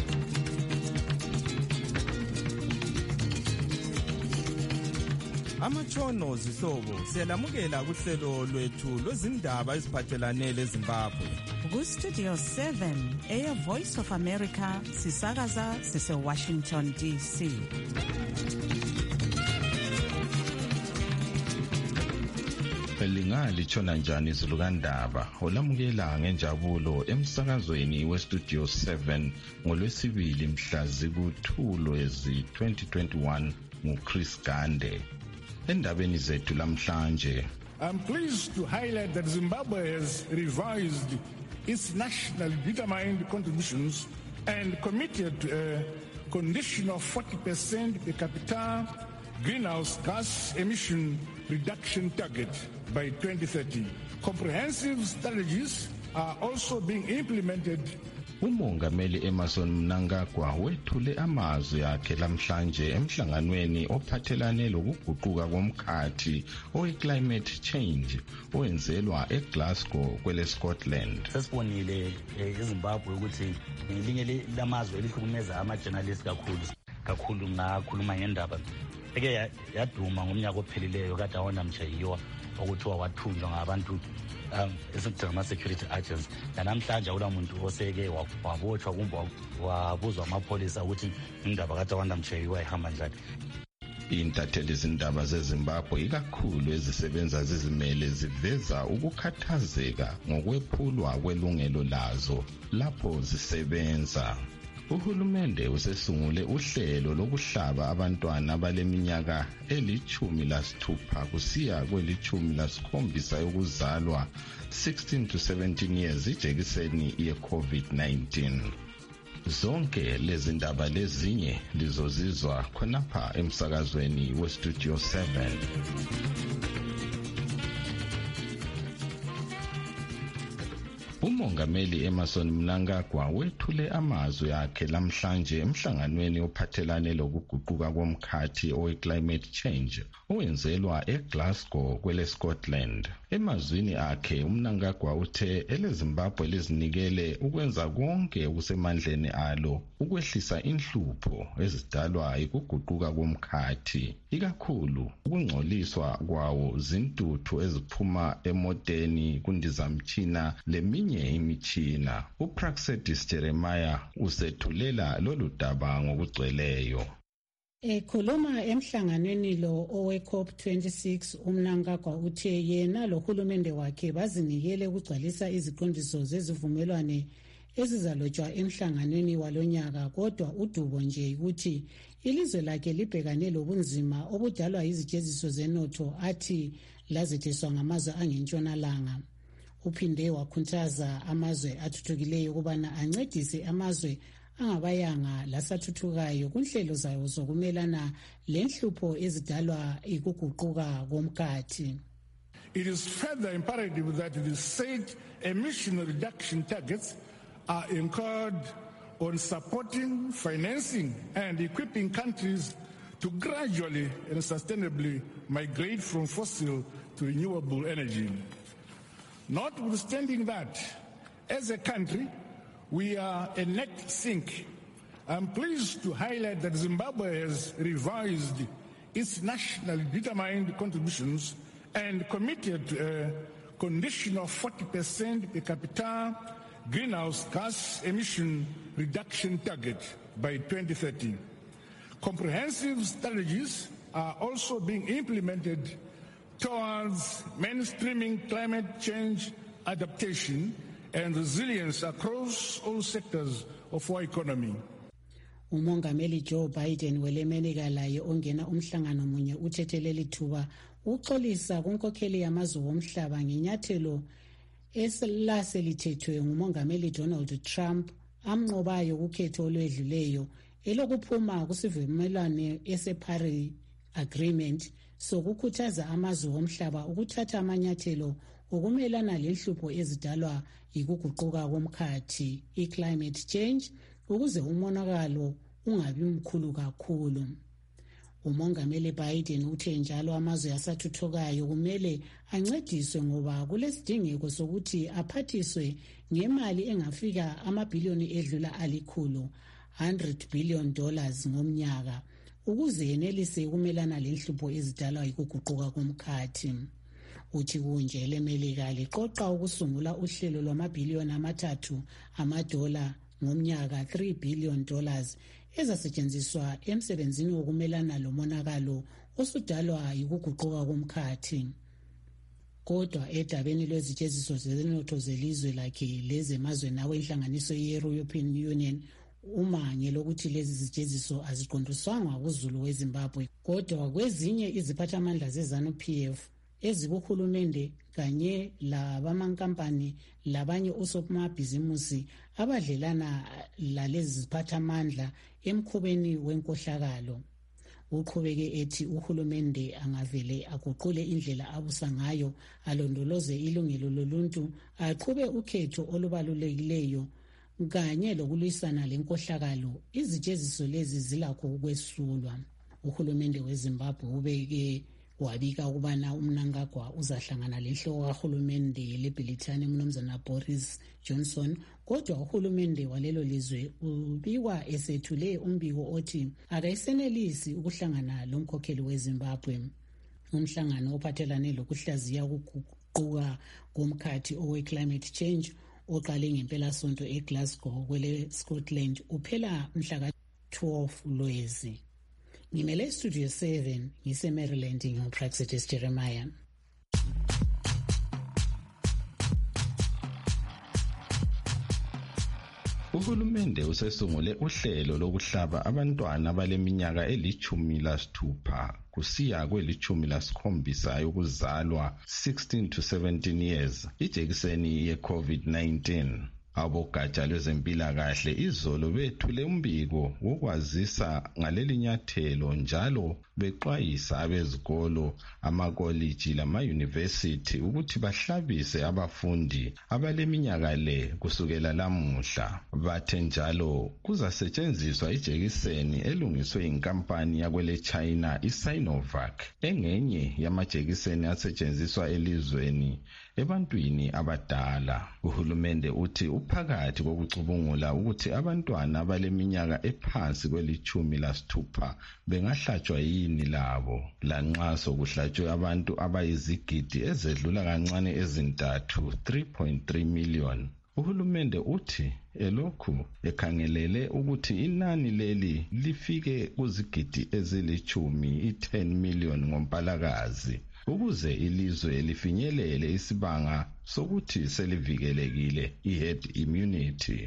Amatshono zihlobo siyalamukela kuhlelo lwethu lwezindaba eziphathelane leZimbabwe. Ku-Studio 7 Air Voice of America sisakaza sise-Washington DC. Lingalitshona njani izulu kandaba olamukela ngenjabulo emsakazweni weStudio 7 ngolwesibili mhla ziku-2 2021 nguChris Gande. Endabeni zethu lamhlanje, I'm pleased to highlight that Zimbabwe has revised its national determined contributions and committed to a condition of 40% per capita greenhouse gas emission reduction target by 2030. Comprehensive strategies are also being implemented. uMongameli Emmerson Mnangagwa wethule amazwi akhe lamhlanje emhlanganweni ophathelane lokuguquka komkhathi owe-climate change owenzelwa eGlasgow kweleScotland. Sesibonile eZimbabwe ukuthi linye lamazwe elihlukumeza ama-journalists kakhulu ngakhuluma ngendaba eke yaduma ngomnyaka ophelileyo kade awona mshayiwa okuthiwa wathunjwa ngabantu esikuthiwa ama-security agents. Namhlanje akula muntu oseke wabotshwa kumbe wabuzwa amapholisa ukuthi indaba kade awanda mshayiwa ihamba njani. Intatheli zindaba zeZimbabwe ikakhulu ezisebenza zizimele ziveza ukukhathazeka ngokwephulwa kwelungelo lazo lapho zisebenza. Uhulumende usesungule uhlelo lokuhlaba abantwana abaleminyaka eli-16 kusiya kweli-17 yokuzalwa 16 to 17 years ijekiseni ye-COVID-19. Zonke lezi ndaba lezinye lizozizwa khonapha emsakazweni weStudio 7. uMongameli Emmerson Mnangagwa wethule amazwi akhe lamhlanje emhlanganweni ophathelane lokuguquka komkhathi owe-climate change owenzelwa eGlasgow kweleScotland. Emazwini akhe uMnangagwa uthe eleZimbabwe lizinikele ukwenza konke okusemandleni alo ukwehlisa inhlupho ezidalwa yikuguquka komkhathi, ikakhulu ukungcoliswa kwawo zintuthu eziphuma emoteni, kundizamtshina leminye imitshina. uPraxedis Jeremiah usethulela lolu daba ngokugcweleyo. Ekhuluma emhlanganweni lo owe-COP26 uMnangagwa uthe yena lohulumende wakhe bazinikele ukugcwalisa iziqondiso zezivumelwane ezizalotshwa emhlanganweni walonyaka, kodwa udubo nje ukuthi ilizwe lakhe libhekane lobunzima obudalwa yizijeziso zenotho athi lazetheswa ngamazwe angentshonalanga. Uphinde wakhuthaza amazwe athuthukileyo ukubana ancedise amazwe angabayanga lasathuthukayo kunhlelo zayo zokumelana lenhlupho ezidalwa ikuguquka komkhathi. It is further imperative that the said emission reduction targets are incurred on supporting, financing and equipping countries to gradually and sustainably migrate from fossil to renewable energy. Notwithstanding that, as a country, we are a net sink. I'm pleased to highlight that Zimbabwe has revised its nationally determined contributions and committed to a condition of 40% per capita greenhouse gas emission reduction target by 2030. Comprehensive strategies are also being implemented towards mainstreaming climate change adaptation and resilience across all sectors of our economy. uMongameli Joe Biden welemelika laye ongena umhlangano munye uthetheleli thuba uxolisa kunkokheli yamazwe womhlaba ngenyathelo eselaselithethwe nguMongameli Donald Trump amnqobayo kukhetho olwedluleyo elokuphuma kusivumelwano eseParis Agreement sokukhuthaza amazwe womhlaba ukuthatha amanyathelo ukumelana lenhlupho ezidalwa yikuguquka komkhathi i-climate change ukuze umonakalo ungabi mkhulu kakhulu. uMongameli Biden uthe njalo amazwe asathuthukayo kumele ancediswe ngoba kulesidingeko sokuthi aphathiswe ngemali engafika amabhiliyoni edlula $100 billion ngomnyaka ukuze yenelise ukumelana lenhlupho ezidalwa yikuguquka komkhathi. Uthi kunje leMelika liqoqa ukusungula uhlelo lwamabhiliyoni $3 ngomnyaka $3 billion ezasetshenziswa emsebenzini wokumelana lomonakalo osudalwa yikuguquka komkhathi. Kodwa edabeni lwezijeziso zezinotho zelizwe lakhe lezemazweni awenhlanganiso ye-European Union, umange lokuthi lezi zijeziso aziqondiswanga kuZulu weZimbabwe kodwa kwezinye iziphathamandla ze-ZANU-PF ezikuhulumende kanye labamankampani labanye osomabhizimusi abadlelana lalezi ziphathamandla emkhubeni wenkohlakalo. Uqhubeke ethi uhulumende angavele aguqule indlela abusa ngayo, alondoloze ilungelo loluntu, aqhube ukhetho olubalulekileyo kanye lokulwisana lenkohlakalo, izijeziso lezi zilakho ukwesulwa. Uhulumende weZimbabwe ubeke wabika ukubana uMnangagwa uzahlangana lenhloko kahulumende leBrithani uMnumzana Boris Johnson, kodwa uhulumende walelo lizwe ubikwa esethule umbiko othi akayisenelisi ukuhlangana lomkhokheli weZimbabwe. Umhlangano ophathelane lokuhlaziya ukuguquka komkhathi owe-climate change oqale ngempelasonto eGlasgow kwele Scotland uphela mhla ka-12 Lwezi. Ngimele Studio 7 ngise-Maryland nginguPraxidis Jeremiah. Uhulumende usesungule uhlelo lokuhlaba abantwana abaleminyaka eli-16 kusiya kweli-17 yokuzalwa 16 to 17 years ijekiseni ye-COVID-19. Abogatsha lwezempilakahle izolo bethule umbiko wokwazisa ngaleli nyathelo njalo bexwayisa abezikolo, amakoliji lama-university ukuthi bahlabise abafundi abaleminyaka le kusukela lamuhla. Bathe njalo kuzasetshenziswa ijekiseni elungiswe inkampani yakwele China iSinovac, engenye yamajekiseni asetshenziswa elizweni ebantwini abadala. Uhulumende uthi uphakathi kokucubungula ukuthi abantwana abaleminyaka ephansi kweli-16 bengahlatshwa yini labo, lanxa sokuhlatshwe abantu abayizigidi ezedlula kancane ezintathu 3.3 million. Uhulumende uthi elokhu ekhangelele ukuthi inani leli lifike kuzigidi ezili-10 million ngoMpalakazi ukuze ilizwe lifinyelele isibanga sokuthi selivikelekile i-herd immunity.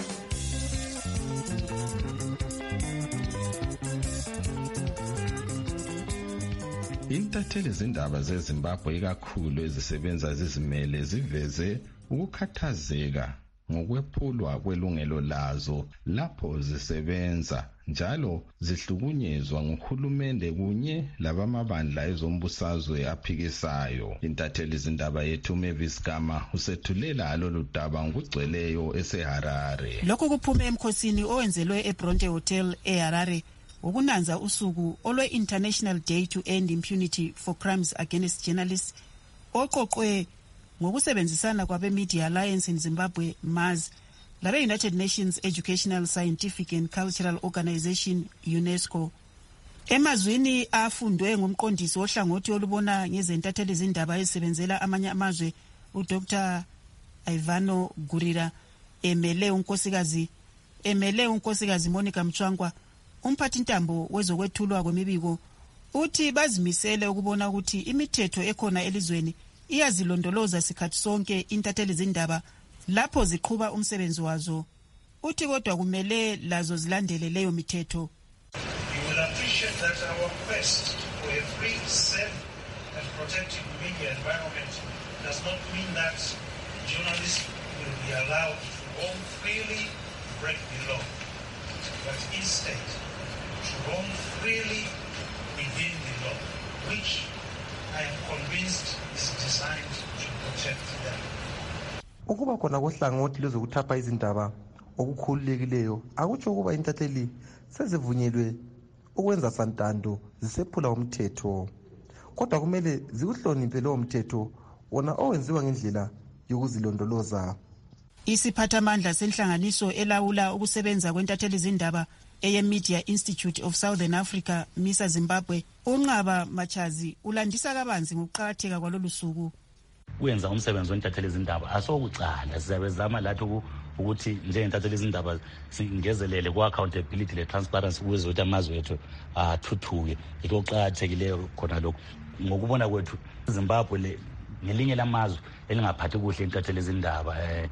Intatheli zindaba zeZimbabwe ikakhulu ezisebenza zizimele ziveze ukukhathazeka ngokwephulwa kwelungelo lazo lapho zisebenza njalo zihlukunyezwa nguhulumende kunye labamabandla ezombusazwe aphikisayo. Intatheli zindaba yethu Mavis Gama usethulela lolu daba ngokugcweleyo eseHarare. Lokho kuphume emkhosini owenzelwe eBronte Hotel eHarare ukunanza usuku olwe-International Day to End Impunity for Crimes Against Journalists oqoqwe ngokusebenzisana kwabe-Media Alliance in Zimbabwe, MAZ, labe-United Nations Educational, Scientific and Cultural Organization, UNESCO. Emazwini afundwe ngumqondisi ohlangothi olubona ngezentatheli zindaba ezisebenzela amanye amazwe, uDr. Ivano Gurira, emele unkosikazi Monica Mchwangwa, umphathintambo wezokwethulwa kwemibiko, uthi bazimisele ukubona ukuthi imithetho ekhona elizweni iyazilondoloza sikhathi sonke intatheli zindaba lapho ziqhuba umsebenzi wazo. Uthi kodwa kumele lazo zilandele leyo mithetho. You will appreciate that our quest for a free, safe and protected media environment does not mean that journalists will be allowed to roam freely, break the law, but instead to roam freely within the law, which I am convinced is designed to protect them. Ukuba khona kohlangothi lwezokuthapha izindaba okukhululekileyo akutsho ukuba intatheli sezivunyelwe ukwenza santando zisephula umthetho, kodwa kumele zikuhloniphe lowo mthetho wona owenziwa ngendlela yokuzilondoloza. Isiphathamandla senhlanganiso elawula ukusebenza kwentatheli zindaba eye-Media Institute of Southern Africa, MISA Zimbabwe, uNqaba Machazi ulandisa kabanzi ngokuqakatheka kwalolu suku. Kuyenza umsebenzi wentatheli zindaba asokucala, siyabezama lathi ukuthi njengentatheli zindaba singezelele ku-accountability le-transparency ukuze ukuthi amazwe ethu athuthuke. Yikho okuqakathekileyo khona lokhu. Ngokubona kwethu Zimbabwe ngelinye lamazwe elingaphathi kuhle intatheli zindaba.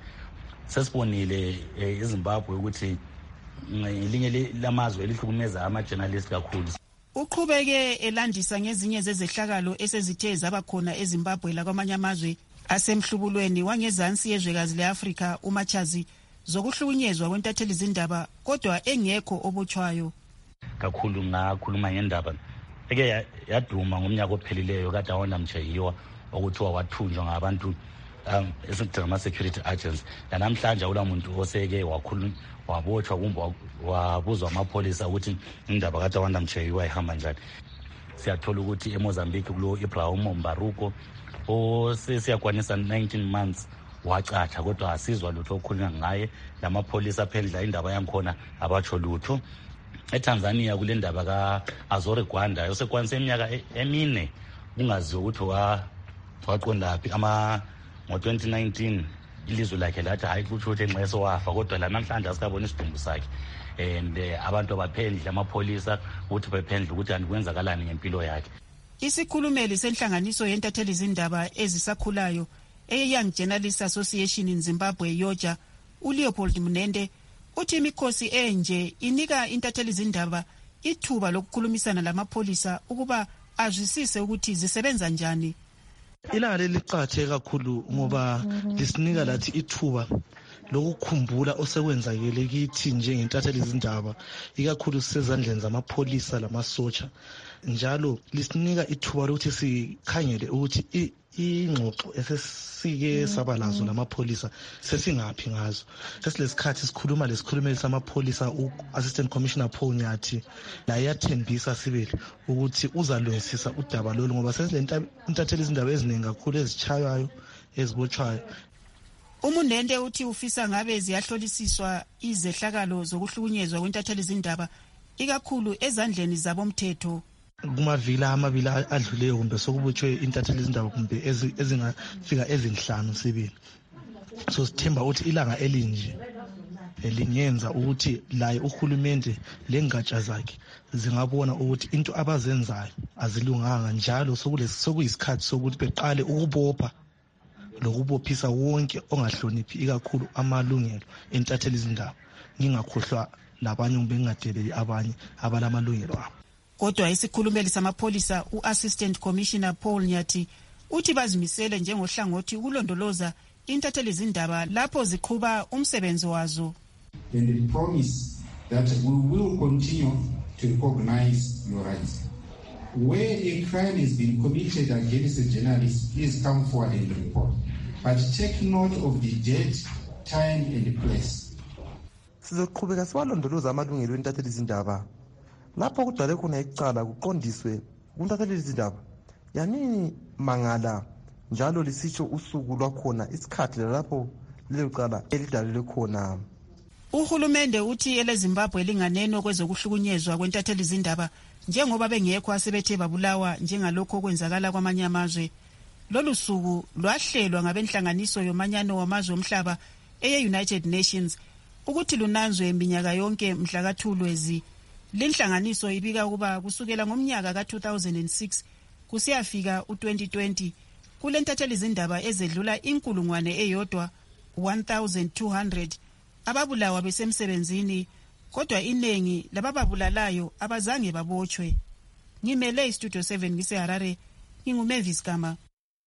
Sesibonile eZimbabwe ukuthi ngelinye lamazwe elihlukumeza ama-journalist kakhulu. Uqhubeke elandisa ngezinye zezehlakalo esezithe zaba khona eZimbabwe lakwamanye amazwe asemhlubulweni wangezansi yezwekazi le-Afrika uMachazi zokuhlukunyezwa kwentatheli zindaba kodwa engekho obotshwayo. Kakhulu ngakhuluma ngendaba eke yaduma ngomnyaka ophelileyo kade awona Mcheyiwa okuthiwa wathunjwa ngabantu esithi ama-security agents. Namhlanje ulamuntu oseke wabotshwa kumbe wabuzwa amapholisa ukuthi indaba kade awanda Mcheyiwa ihamba njani. Siyathola ukuthi eMozambique kulo Ibrahim Mbaruko osesiyakwanisa 19 months wacatha kodwa asizwa lutho okukhulunywa ngaye. Lamapholisa aphendla indaba yankhona abatsho lutho. ETanzania kule ndaba ka-Azore Gwanda osekwanise iminyaka emine kungaziwa ukuthi waqondaphi. Ngo-2019 ilizwe lakhe lathi hayi kutsho ukuthi enxeso wafa kodwa la namhlanje asikabona isidumbu sakhe. And abantu abaphendle amapholisa ukuthi bephendle ukuthi andikwenzakalani ngempilo yakhe. Isikhulumeli senhlanganiso yentatheli zindaba ezisakhulayo eYoung Journalists Association in Zimbabwe Yoja, uLeopold Munende uthi imikhosi enje inika intatheli zindaba ithuba lokukhulumisana lamapholisa ukuba azwisise ukuthi zisebenza njani. Ilanga leli liqakatheke kakhulu ngoba lisinika lathi ithuba lokukhumbula osekwenzakele kithi njengentatheli zindaba ikakhulu sisezandleni zamapholisa lamasotsha. Njalo lisinika ithuba lokuthi sikhangele ukuthi ingxoxo esesike saba lazo lamapholisa sesingaphi ngazo. Sesilesikhathi sikhuluma lesikhulumeli samapholisa u-Assistant Commissioner Paul Nyathi la yathembisa sibili ukuthi uzalungisisa udaba lolu ngoba sesilentatheli izindaba eziningi kakhulu ezichayayo ezibotshwayo. Umunende uthi ufisa ngabe ziyahlolisiswa izehlakalo zokuhlukunyezwa kwentatheli zindaba ikakhulu ezandleni zabomthetho. Kumavila amabili adluleyo kumbe sokubotshwe intatheli izindaba kumbe ezingafika ezinhlanu sibili. So sithemba ukuthi ilanga elinje lingenza ukuthi laye uhulumende lengatsha zakhe zingabona ukuthi into abazenzayo azilunganga njalo sokuyisikhathi sokuthi beqale ukubopha lokubophisa wonke ongahloniphi ikakhulu amalungelo entatheli izindaba. Ngingakhohlwa labanye kumbe ngingadeleli abanye abalamalungelo abo. Kodwa isikhulumeli samapholisa u-Assistant Commissioner Paul Nyathi uthi bazimisele njengohlangothi ukulondoloza intatheli zindaba lapho ziqhuba umsebenzi wazo. And we promise that we will continue to recognize your rights. Where a crime has been committed against a journalist, please come forward and report. But take note of the date, time and place. Sizoqhubeka siwalondoloza amalungelo entatheli zindaba. Lapho kudale khona icala kuqondiswe kuntatheli izindaba yanini mangala njalo lisitsho usuku lwakhona isikhathi lapho lelo cala elidalelwe khona. Uhulumende uthi eleZimbabwe linganeno kwezokuhlukunyezwa kwentatheli izindaba njengoba bengekho asebethe babulawa njengalokho okwenzakala kwamanye amazwe. Lolu suku lwahlelwa ngabenhlanganiso yomanyano wamazwe omhlaba eye-United Nations ukuthi lunanzwe minyaka yonke mhla kaThulwezi. Lenhlanganiso ibika ukuba kusukela ngomnyaka ka-2006 kusiyafika u-2020 kulentatheli izindaba ezedlula 1,200 ababulawa besemsebenzini kodwa iningi labababulalayo abazange babotshwe. Ngimele iStudio 7 ngiseHarare, nginguMavis Gama.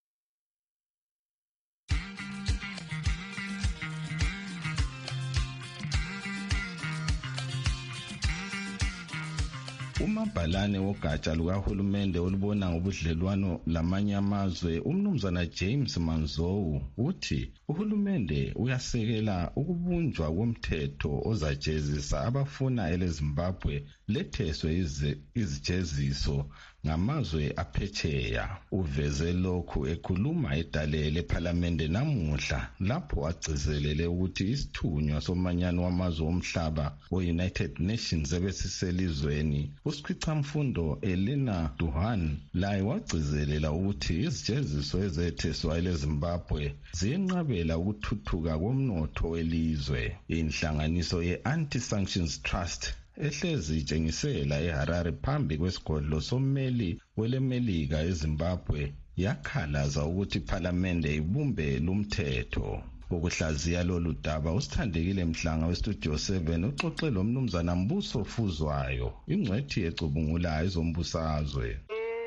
Umabhalane wogatsha lukahulumende olubona ngobudlelwano lamanye amazwe umnumzana James Manzowu uthi uhulumende uyasekela ukubunjwa komthetho ozajezisa abafuna eleZimbabwe letheswe izijeziso ngamazwe aphetsheya. Uveze lokhu ekhuluma edalele ephalamende namuhla lapho agcizelele ukuthi isithunywa somanyano wamazwe omhlaba we-United Nations ebesiselizweni usikhwicamfundo Elena Duhan laye wagcizelela ukuthi izijeziso ezetheswa eleZimbabwe ziyenqabela ukuthuthuka komnotho welizwe. Inhlanganiso ye-Anti-Sanctions Trust ehlezi itshengisela eHarare phambi kwesigodlo sommeli welemelika eZimbabwe yakhalaza ukuthi iphalamende ibumbe lumthetho. Ukuhlaziya lolu daba usithandekile Mhlanga westudio 7 uxoxe lo mnumzana Mbuso Fuzwayo ingcwethi ecubungula ezombusazwe.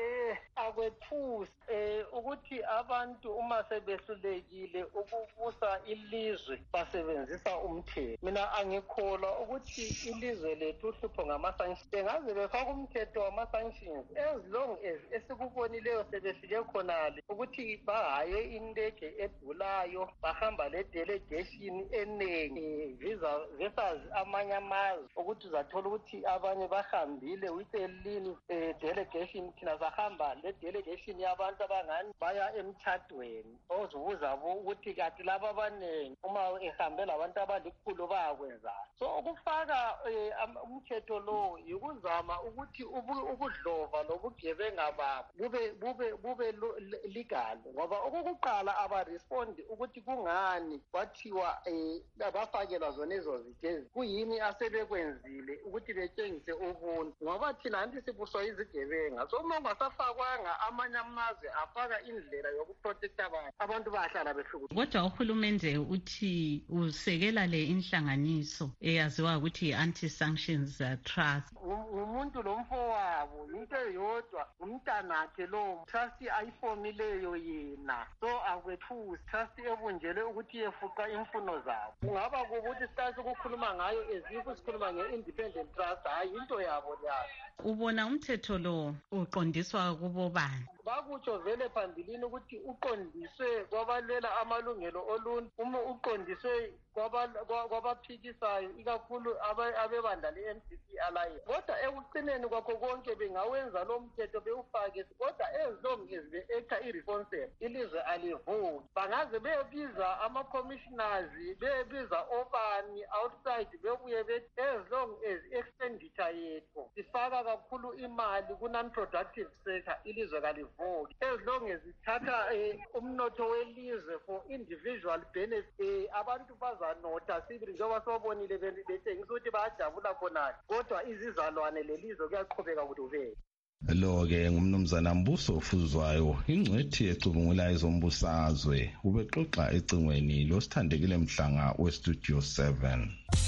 Ukuthi abantu uma sebehlulekile ukubusa ilizwe basebenzisa umthetho. Mina angikholwa ukuthi ilizwe lethu uhlupho ngama-sanctions. Bengaze befaka umthetho wama-sanctions as long as esikubonileyo sebefike khonale ukuthi bahaye indege edulayo bahamba le-delegation enengi visas amanye amazwe ukuthi uzathola ukuthi abanye bahambile with a lean delegation thina sahamba le-delegation yabantu abangani baya emthathweni ozibuza ukuthi kanti laba abaningi uma ehambe labantu abalikhulu bayakwenzani. So ukufaka umthetho lo yikuzama ukuthi ubudlova lobugebenga babo bube legal ngoba okokuqala abarespondi ukuthi kungani kwathiwa bafakelwa zona ezo zijezi kuyini asebekwenzile ukuthi betshengise ubuntu ngoba thina anti sibuswa izigebenga. So uma kungasafakwanga amanye amazwe afaka indlela yokuprotecta abantu bahlala behluku. Kodwa uhulumende uthi usekela le inhlanganiso eyaziwa ukuthi Anti-Sanctions Trust. Umuntu lomfowabo into yodwa umntanakhe lo trust ayifomileyo yena. So akwethusi trust ebunjele ukuthi yefuqa imfuno zabo. Kungaba ukuthi sithathe ukukhuluma ngayo ezifu sikhuluma nge-independent trust hayi into yabo leyo. Ubona umthetho lo uqondiswa kubo bani? Bakutsho vele phambilini ukuthi uqondiswe kwabalwela amalungelo oluntu uma uqondiswe kwabaphikisayo ikakhulu abebandla le-MDC Alliance. Kodwa ekucineni kwakho konke bengawenza lo mthetho bewufake kodwa as long as be-acta irresponsible ilizwe alivuli. Bangaze bebiza ama-commissioners bebiza obani outside bebuye bethi as long as expenditure yethu sifaka kakhulu imali ku-non-productive sector ilizwe kalivuli. As long as ithatha umnotho welizwe for individual benefit abantu bazanotha sibili njengoba sobonile betshengisa ukuthi bayajabula khonale kodwa izizalwane lelizwe kuyaqhubeka ukuthi ubeke. Lo-ke ngumnumzana Mbuso Fuzwayo ingcwethi ecubungula ezombusazwe ubexoxa ecingweni losithandekile Mhlanga westudio 7.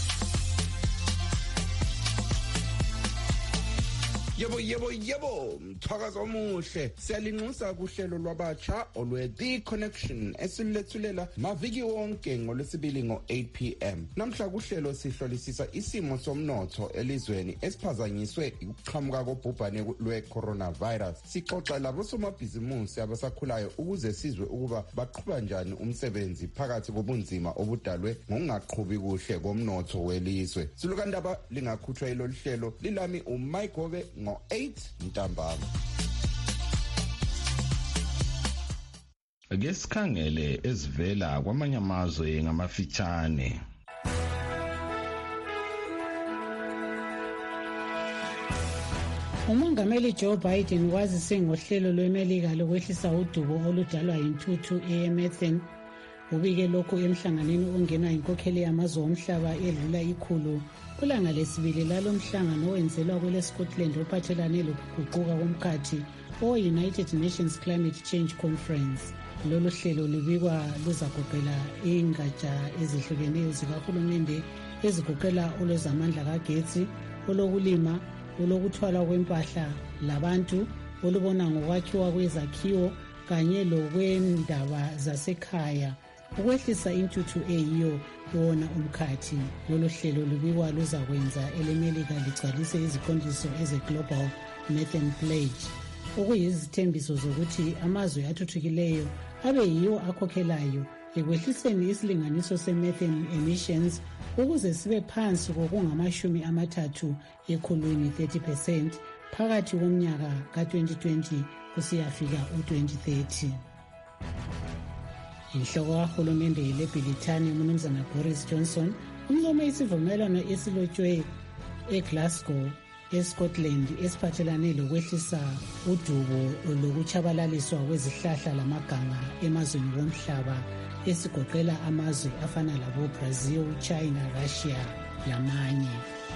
Yebo mthakazo omuhle siyalinxusa kuhlelo lwabatsha olwe-The Connection esilethulela maviki wonke ngolwesibili ngo-8 p.m. Namhla kuhlelo sihlolisisa isimo somnotho elizweni esiphazanyiswe ukuqhamuka kobhubhane lwe-coronavirus. Sixoxa labosomabhizimusi abasakhulayo ukuze sizwe ukuba baqhuba njani umsebenzi phakathi kobunzima obudalwe ngokungaqhubi kuhle komnotho welizwe. Silukandaba lingakhutshwa ilolu hlelo lilami uMayigobe ngo-8 ntambama. Ake sikhangele ezivela kwamanye amazwe ngamafitshane. Umongameli Joe Biden wazise ngohlelo lwemelika lokwehlisa udubo oludalwa yintuthu eyemethane. Ubike lokhu emhlanganweni ongenwa inkokheli yamazwe omhlaba edlula 100 kulanga lesibili lalo mhlangano owenzelwa kwele-Scotland ophathelane lokuguquka komkhathi o-United Nations Climate Change Conference. Lolu hlelo lubikwa luzagoqela ingatsha ezihlukeneyo zikahulumende ezigoqela olwezamandla kagetsi, olokulima, olokuthwala kwempahla labantu, olubona ngokwakhiwa kwezakhiwo kanye lokwendaba zasekhaya. Ukwehlisa intuthu eyiyo wona umkhathi. Lolu hlelo lubikwa luzakwenza elemelika ligcwalise iziqondiso eze-Global Methane Pledge, okuyizithembiso zokuthi amazwe athuthukileyo abe yiwo akhokhelayo ekwehliseni isilinganiso se-methane emissions ukuze sibe phansi kokungama-30 ekhulwini 30% phakathi komnyaka ka-2020 kusiyafika u-2030. Inhloko kahulumende leBrithani uMnumzana Boris Johnson uncome isivumelwano esilotshwe eGlasgow eScotland esiphathelane lokwehlisa udubo lokutshabalaliswa kwezihlahla lamaganga emazweni womhlaba esigoqela amazwe afana labo-Brazil, China, Russia lamanye.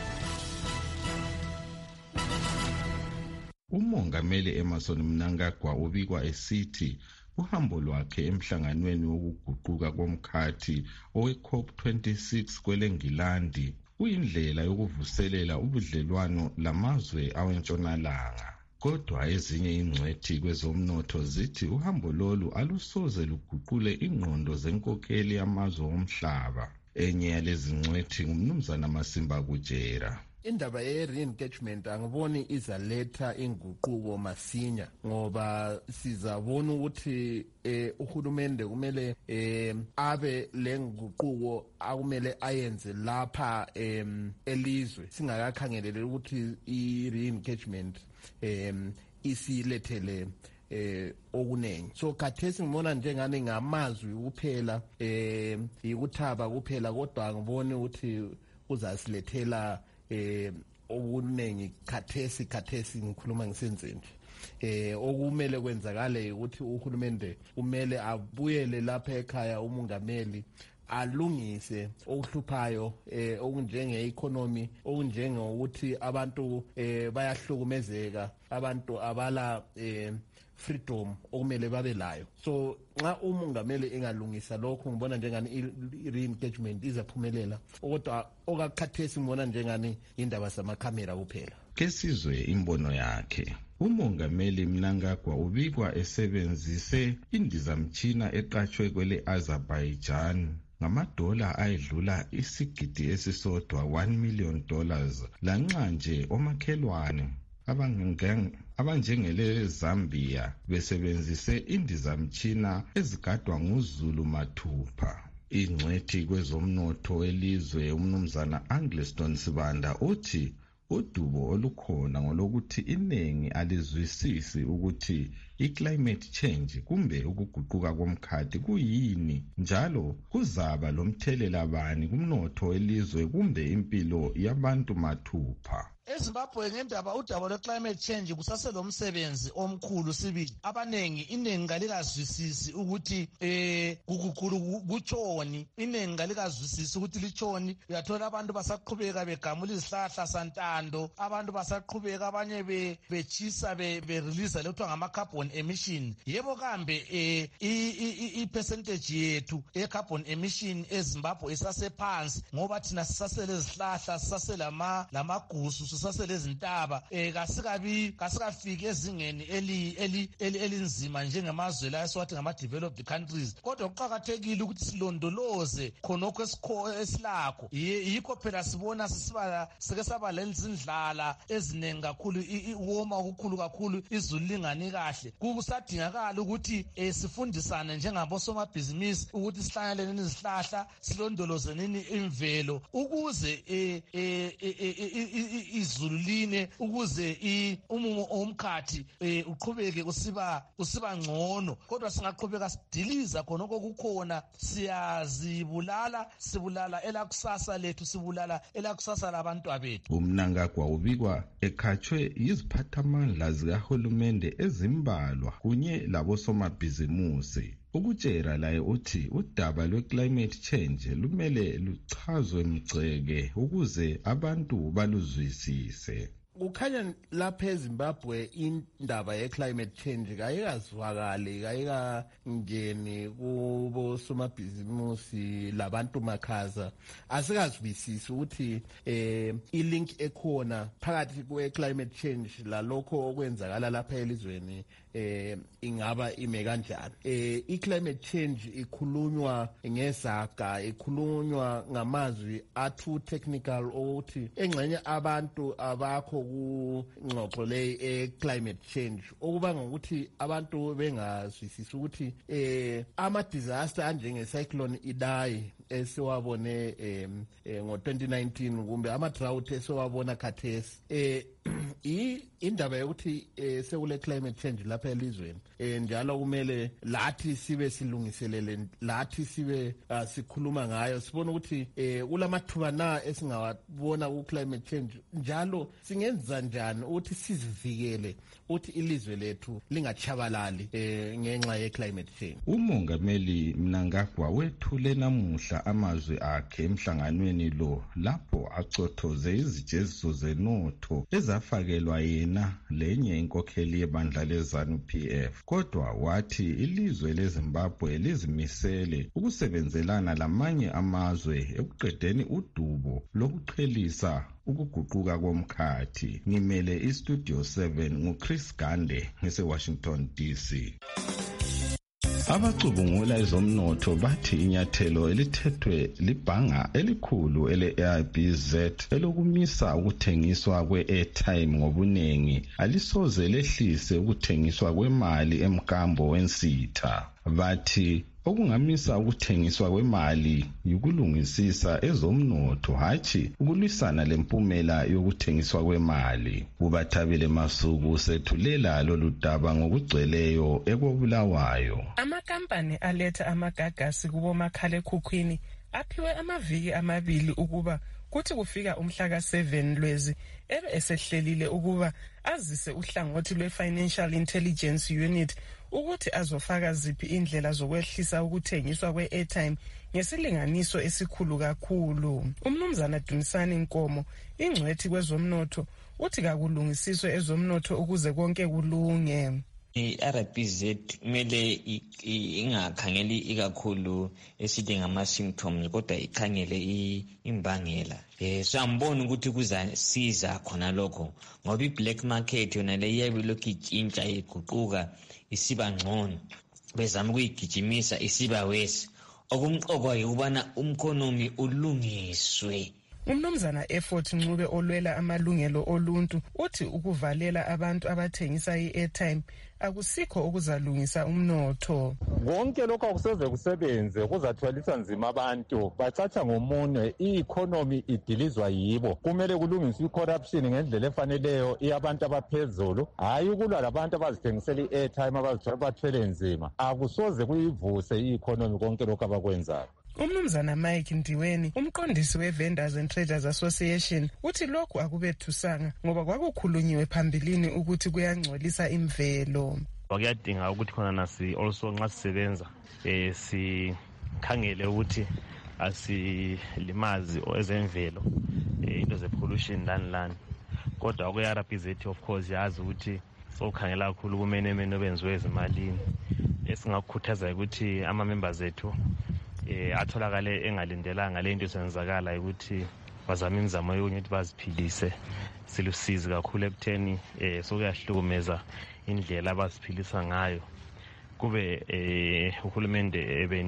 Umongameli Emmerson Mnangagwa ubikwa esithi uhambo lwakhe emhlanganweni wokuguquka komkhathi owe-COP26 kweleNgilandi uyindlela yokuvuselela ubudlelwano lamazwe awentshonalanga. Kodwa ezinye ingcwethi kwezomnotho zithi uhambo lolu alusoze luguqule ingqondo zenkokheli yamazwe omhlaba. Enye yalezi ngcwethi ngumnumzana Masimba Kujera. Indaba ye-re-engagement angiboni izaletha inguquko masinya ngoba sizabona ukuthi uhulumende kumele abe le nguquko akumele ayenze lapha elizwe singakakhangelele ukuthi i-re-engagement isilethele okuningi. So khathesi ngibona njengani ngamazwi kuphela ikuthaba kuphela kodwa ngibone ukuthi uzasilethela okuningi khathesi ngikhuluma ngisenzeni okumele kwenzakale ukuthi uhulumende kumele abuyele lapha ekhaya umongameli alungise okuhluphayo okunjenge-economy okunjengokuthi abantu bayahlukumezeka abantu abala freedom okumele babe layo. So nxa umongameli engalungisa lokho ngibona njengani i-re-engagement izaphumelela kodwa okakhathesi ngibona njengani indaba zamakhamera kuphela. Kesizwe imbono yakhe. Umongameli Mnangagwa ubikwa esebenzise indizamtshina eqatshwe kwele Azerbaijan ngamadola ayedlula isigidi esisodwa $1 million lanxa nje omakhelwane abanjengele Zambia besebenzise indizamtshina ezigadwa nguZulu mathupha. Ingcwethi kwezomnotho elizwe umnumzana Angleston Sibanda uthi udubo olukhona ngolokuthi inengi alizwisisi ukuthi i-climate change kumbe ukuguquka komkhathi kuyini njalo kuzaba lomthelela bani kumnotho welizwe kumbe impilo yabantu mathupha. eZimbabwe ngendaba udaba lwe-climate change kusaselomsebenzi omkhulu sibili. Iningi kalikazwisisi ukuthi kutshoni. Iningi kalikazwisisi ukuthi litshoni. Uyathola abantu basaqhubeka begamula izihlahla santando, abantu basaqhubeka abanye betshisa berelease le kuthiwa ngama-carbon emission. Yebo kambe i-percentage yethu e-carbon emission eZimbabwe isasephansi ngoba thina sisasele izihlahla sisaselamagusu saselezintaba kasikafiki ezingeni elinzima njengamazwe la esiwathi ngama-developed countries. Kodwa kuqakathekile ukuthi silondoloze khonokho esilakho. Yikho phela sibona sike saba lezindlala eziningi kakhulu, iwoma okukhulu kakhulu, izulu lingani kahle. Kusadingakala ukuthi sifundisane njengabosomabhizinisi ukuthi sihlanyeleni izihlahla, silondoloze nini imvelo ukuze izulu line, ukuze umumo omkhathi uqhubeke usiba ngcono. Kodwa singaqhubeka sidiliza khonokho kukhona, sibulala elakusasa lethu, sibulala elakusasa labantwana bethu. Umnangagwa ubikwa ekhatshwe yiziphathamandla zikahulumende ezimbalwa kunye labosomabhizimusi. Ukutshera laye uthi udaba lwe-climate change lumele luchazwe mgceke ukuze abantu baluzwisise. Kukhanya lapha eZimbabwe indaba ye-climate change kayikazwakali, kayikangeni kubosomabhizimusi labantu makhaza. Asikazwisisi ukuthi i-link ekhona phakathi kwe-climate change lalokho okwenzakala lapha elizweni ingaba ime kanjani. I-climate change ikhulunywa ngezaga, ikhulunywa ngamazwi athu technical ukuthi engxenye abantu abakho kungxoxo le climate change okubanga ukuthi abantu bengazwisisi ukuthi ama-disaster anjenge-cyclone Idai esiwabone ngo-2019 kumbe ama-drought esiwabona khathesi indaba yokuthi sekule climate change lapha elizweni njalo kumele lathi sibe silungiselele, lathi sibe sikhuluma ngayo, sibona ukuthi kulamathuba na esingawabona ku-climate change, njalo singenza njani ukuthi sizivikele ukuthi ilizwe lethu lingatshabalali ngenxa ye-climate change. Umongameli Mnangagwa wethule namuhla amazwi akhe emhlanganweni lo lapho acothoze izijeziso zenotho ezafakelwa yena lenye inkokheli yebandla leZANU-PF. Kodwa wathi ilizwe leZimbabwe lizimisele ukusebenzelana lamanye amazwe ekuqedeni udubo lokuqhelisa ukuguquka komkhathi. Ngimele iStudio 7 nguChris Gande ngise-Washington DC. Abacubungula ezomnotho bathi inyathelo elithethwe libhanga elikhulu ele-ARBZ elokumisa ukuthengiswa kwe-airtime ngobunengi alisoze lehlise ukuthengiswa kwemali emkambo wensitha. Bathi okungamisa ukuthengiswa kwemali yikulungisisa ezomnotho, hatshi ukulwisana lempumela yokuthengiswa kwemali. Kubathabile Masuku sethulela lolu daba ngokugcweleyo ekobulawayo. Amakampani aletha amagagasi kubomakhalekhukhwini aphiwe amaviki amabili ukuba kuthi kufika umhla ka-7 Lwezi ebe esehlelile ukuba azise uhlangothi lwe-Financial Intelligence Unit ukuthi azofaka ziphi indlela zokwehlisa ukuthengiswa kwe-airtime ngesilinganiso esikhulu kakhulu. Umnumzana Dumisani Nkomo, ingcwethi kwezomnotho, uthi kakulungisiswe ezomnotho ukuze konke kulunge. I-RBZ kumele ingakhangeli ikakhulu esithi ngama-symptoms kodwa ikhangele imbangela. Siyambona ukuthi kuzasiza khona lokho ngoba i-black market yona le iyabe lokhu itshintsha iguquka isiba ngcono, bezama ukuyigijimisa isiba wesi. Okumqokwa yikubana umkhonomi ulungiswe. Umnumzana Effort Ncube olwela amalungelo oluntu uthi ukuvalela abantu abathengisa i-airtime akusikho okuzalungisa umnotho. Konke lokho akuseze kusebenze kuzathwalisa nzima abantu, bacatsha ngomunwe, i-economy idilizwa yibo. Kumele kulungiswe i-corruption ngendlela efaneleyo iyabantu abaphezulu, hayi ukulwa labantu abazithengisela i-airtime abathwele nzima. Akusoze kuyivuse i-economy konke lokho abakwenzayo. Umnumzana Mike Ndiweni, umqondisi we-Vendors and Traders Association, uthi lokhu akubethusanga ngoba kwakukhulunyiwe phambilini ukuthi kuyangcolisa imvelo. Kuyadinga ukuthi khona nasi also nxa sisebenza sikhangele ukuthi asilimazi ezemvelo into ze-pollution lani. Kodwa kwe-RBZ of course yazi ukuthi sokukhangela kakhulu kumenemene obenziwe ezimalini. Esingakukhuthaza ukuthi ama-members ethu atholakale engalindelanga le nto isenzakala ukuthi bazame imizamo yokuthi baziphilise. Silusizi kakhulu ekutheni sokuyahlukumeza indlela abaziphilisa ngayo. Kube uhulumende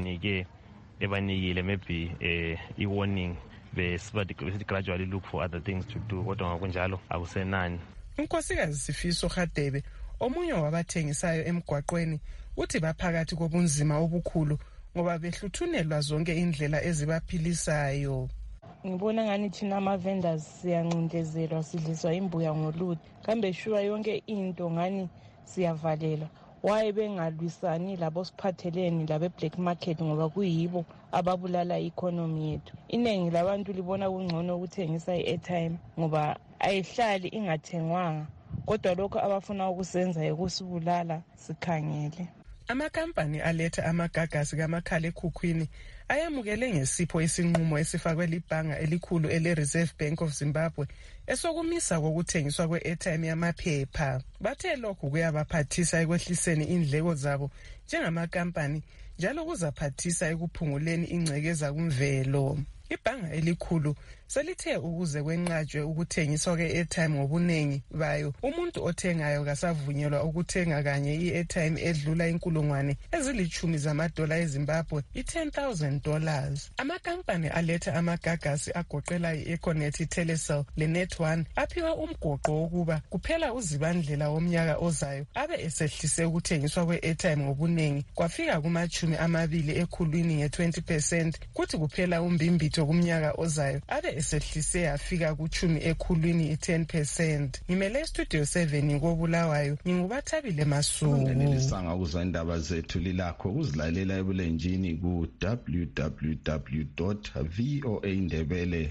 ebanikile maybe i-warning besithi gradually look for other things to do, kodwa ngokunjalo akusenani. uNkosikazi Sifiso Radebe, omunye wabathengisayo emgwaqweni, uthi baphakathi kobunzima obukhulu ngoba behluthunelwa zonke indlela ezibaphilisayo. Ngibona ngani thina ama-vendors siyancindezelwa, sidliswa imbuya ngoluthi, kambe shuwa yonke into ngani siyavalelwa. Waye bengalwisani labo siphatheleni labe-black market ngoba kuyibo ababulala i-economy yethu. Iningi labantu libona kungcono ukuthengisa i-airtime ngoba ayihlali ingathengwanga, kodwa lokho abafuna ukusenza ukusibulala sikhangele. Amakampani aletha amagagasi kamakhalekhukhwini ayamukele ngesipho isinqumo esifakwe libhanga elikhulu ele-Reserve Bank of Zimbabwe esokumisa kokuthengiswa kwe-airtime yamaphepha. Bathe lokhu kuyabaphathisa ekwehliseni indleko zabo njengamakampani, njalo kuzaphathisa ekuphunguleni ingcekeza kumvelo. ibhanga elikhulu selithe ukuze kwenqatshwe ukuthengiswa kwe-airtime ngobunengi bayo, umuntu othengayo kasavunyelwa ukuthenga kanye i-airtime edlula $10,000 eZimbabwe, $10,000. Amakampani aletha amagagasi agoqela i-Econet, iTelecel leNet1 aphiwe umgoqo wokuba kuphela uZibandlela womnyaka ozayo abe esehlise ukuthengiswa kwe-airtime ngobunengi kwafika kuma-20 ekhulwini nge-20%, kuthi kuphela uMbimbitho kumnyaka ozayo abe esehlise yafika ku-10 ekhulwini i-10%. Ngimele Studio 7 koBulawayo, ngingubathabile Masuku. Elisanga ukuzwa indaba zethu lilakho ukuzilalela ebulenjini ku www.voaindebele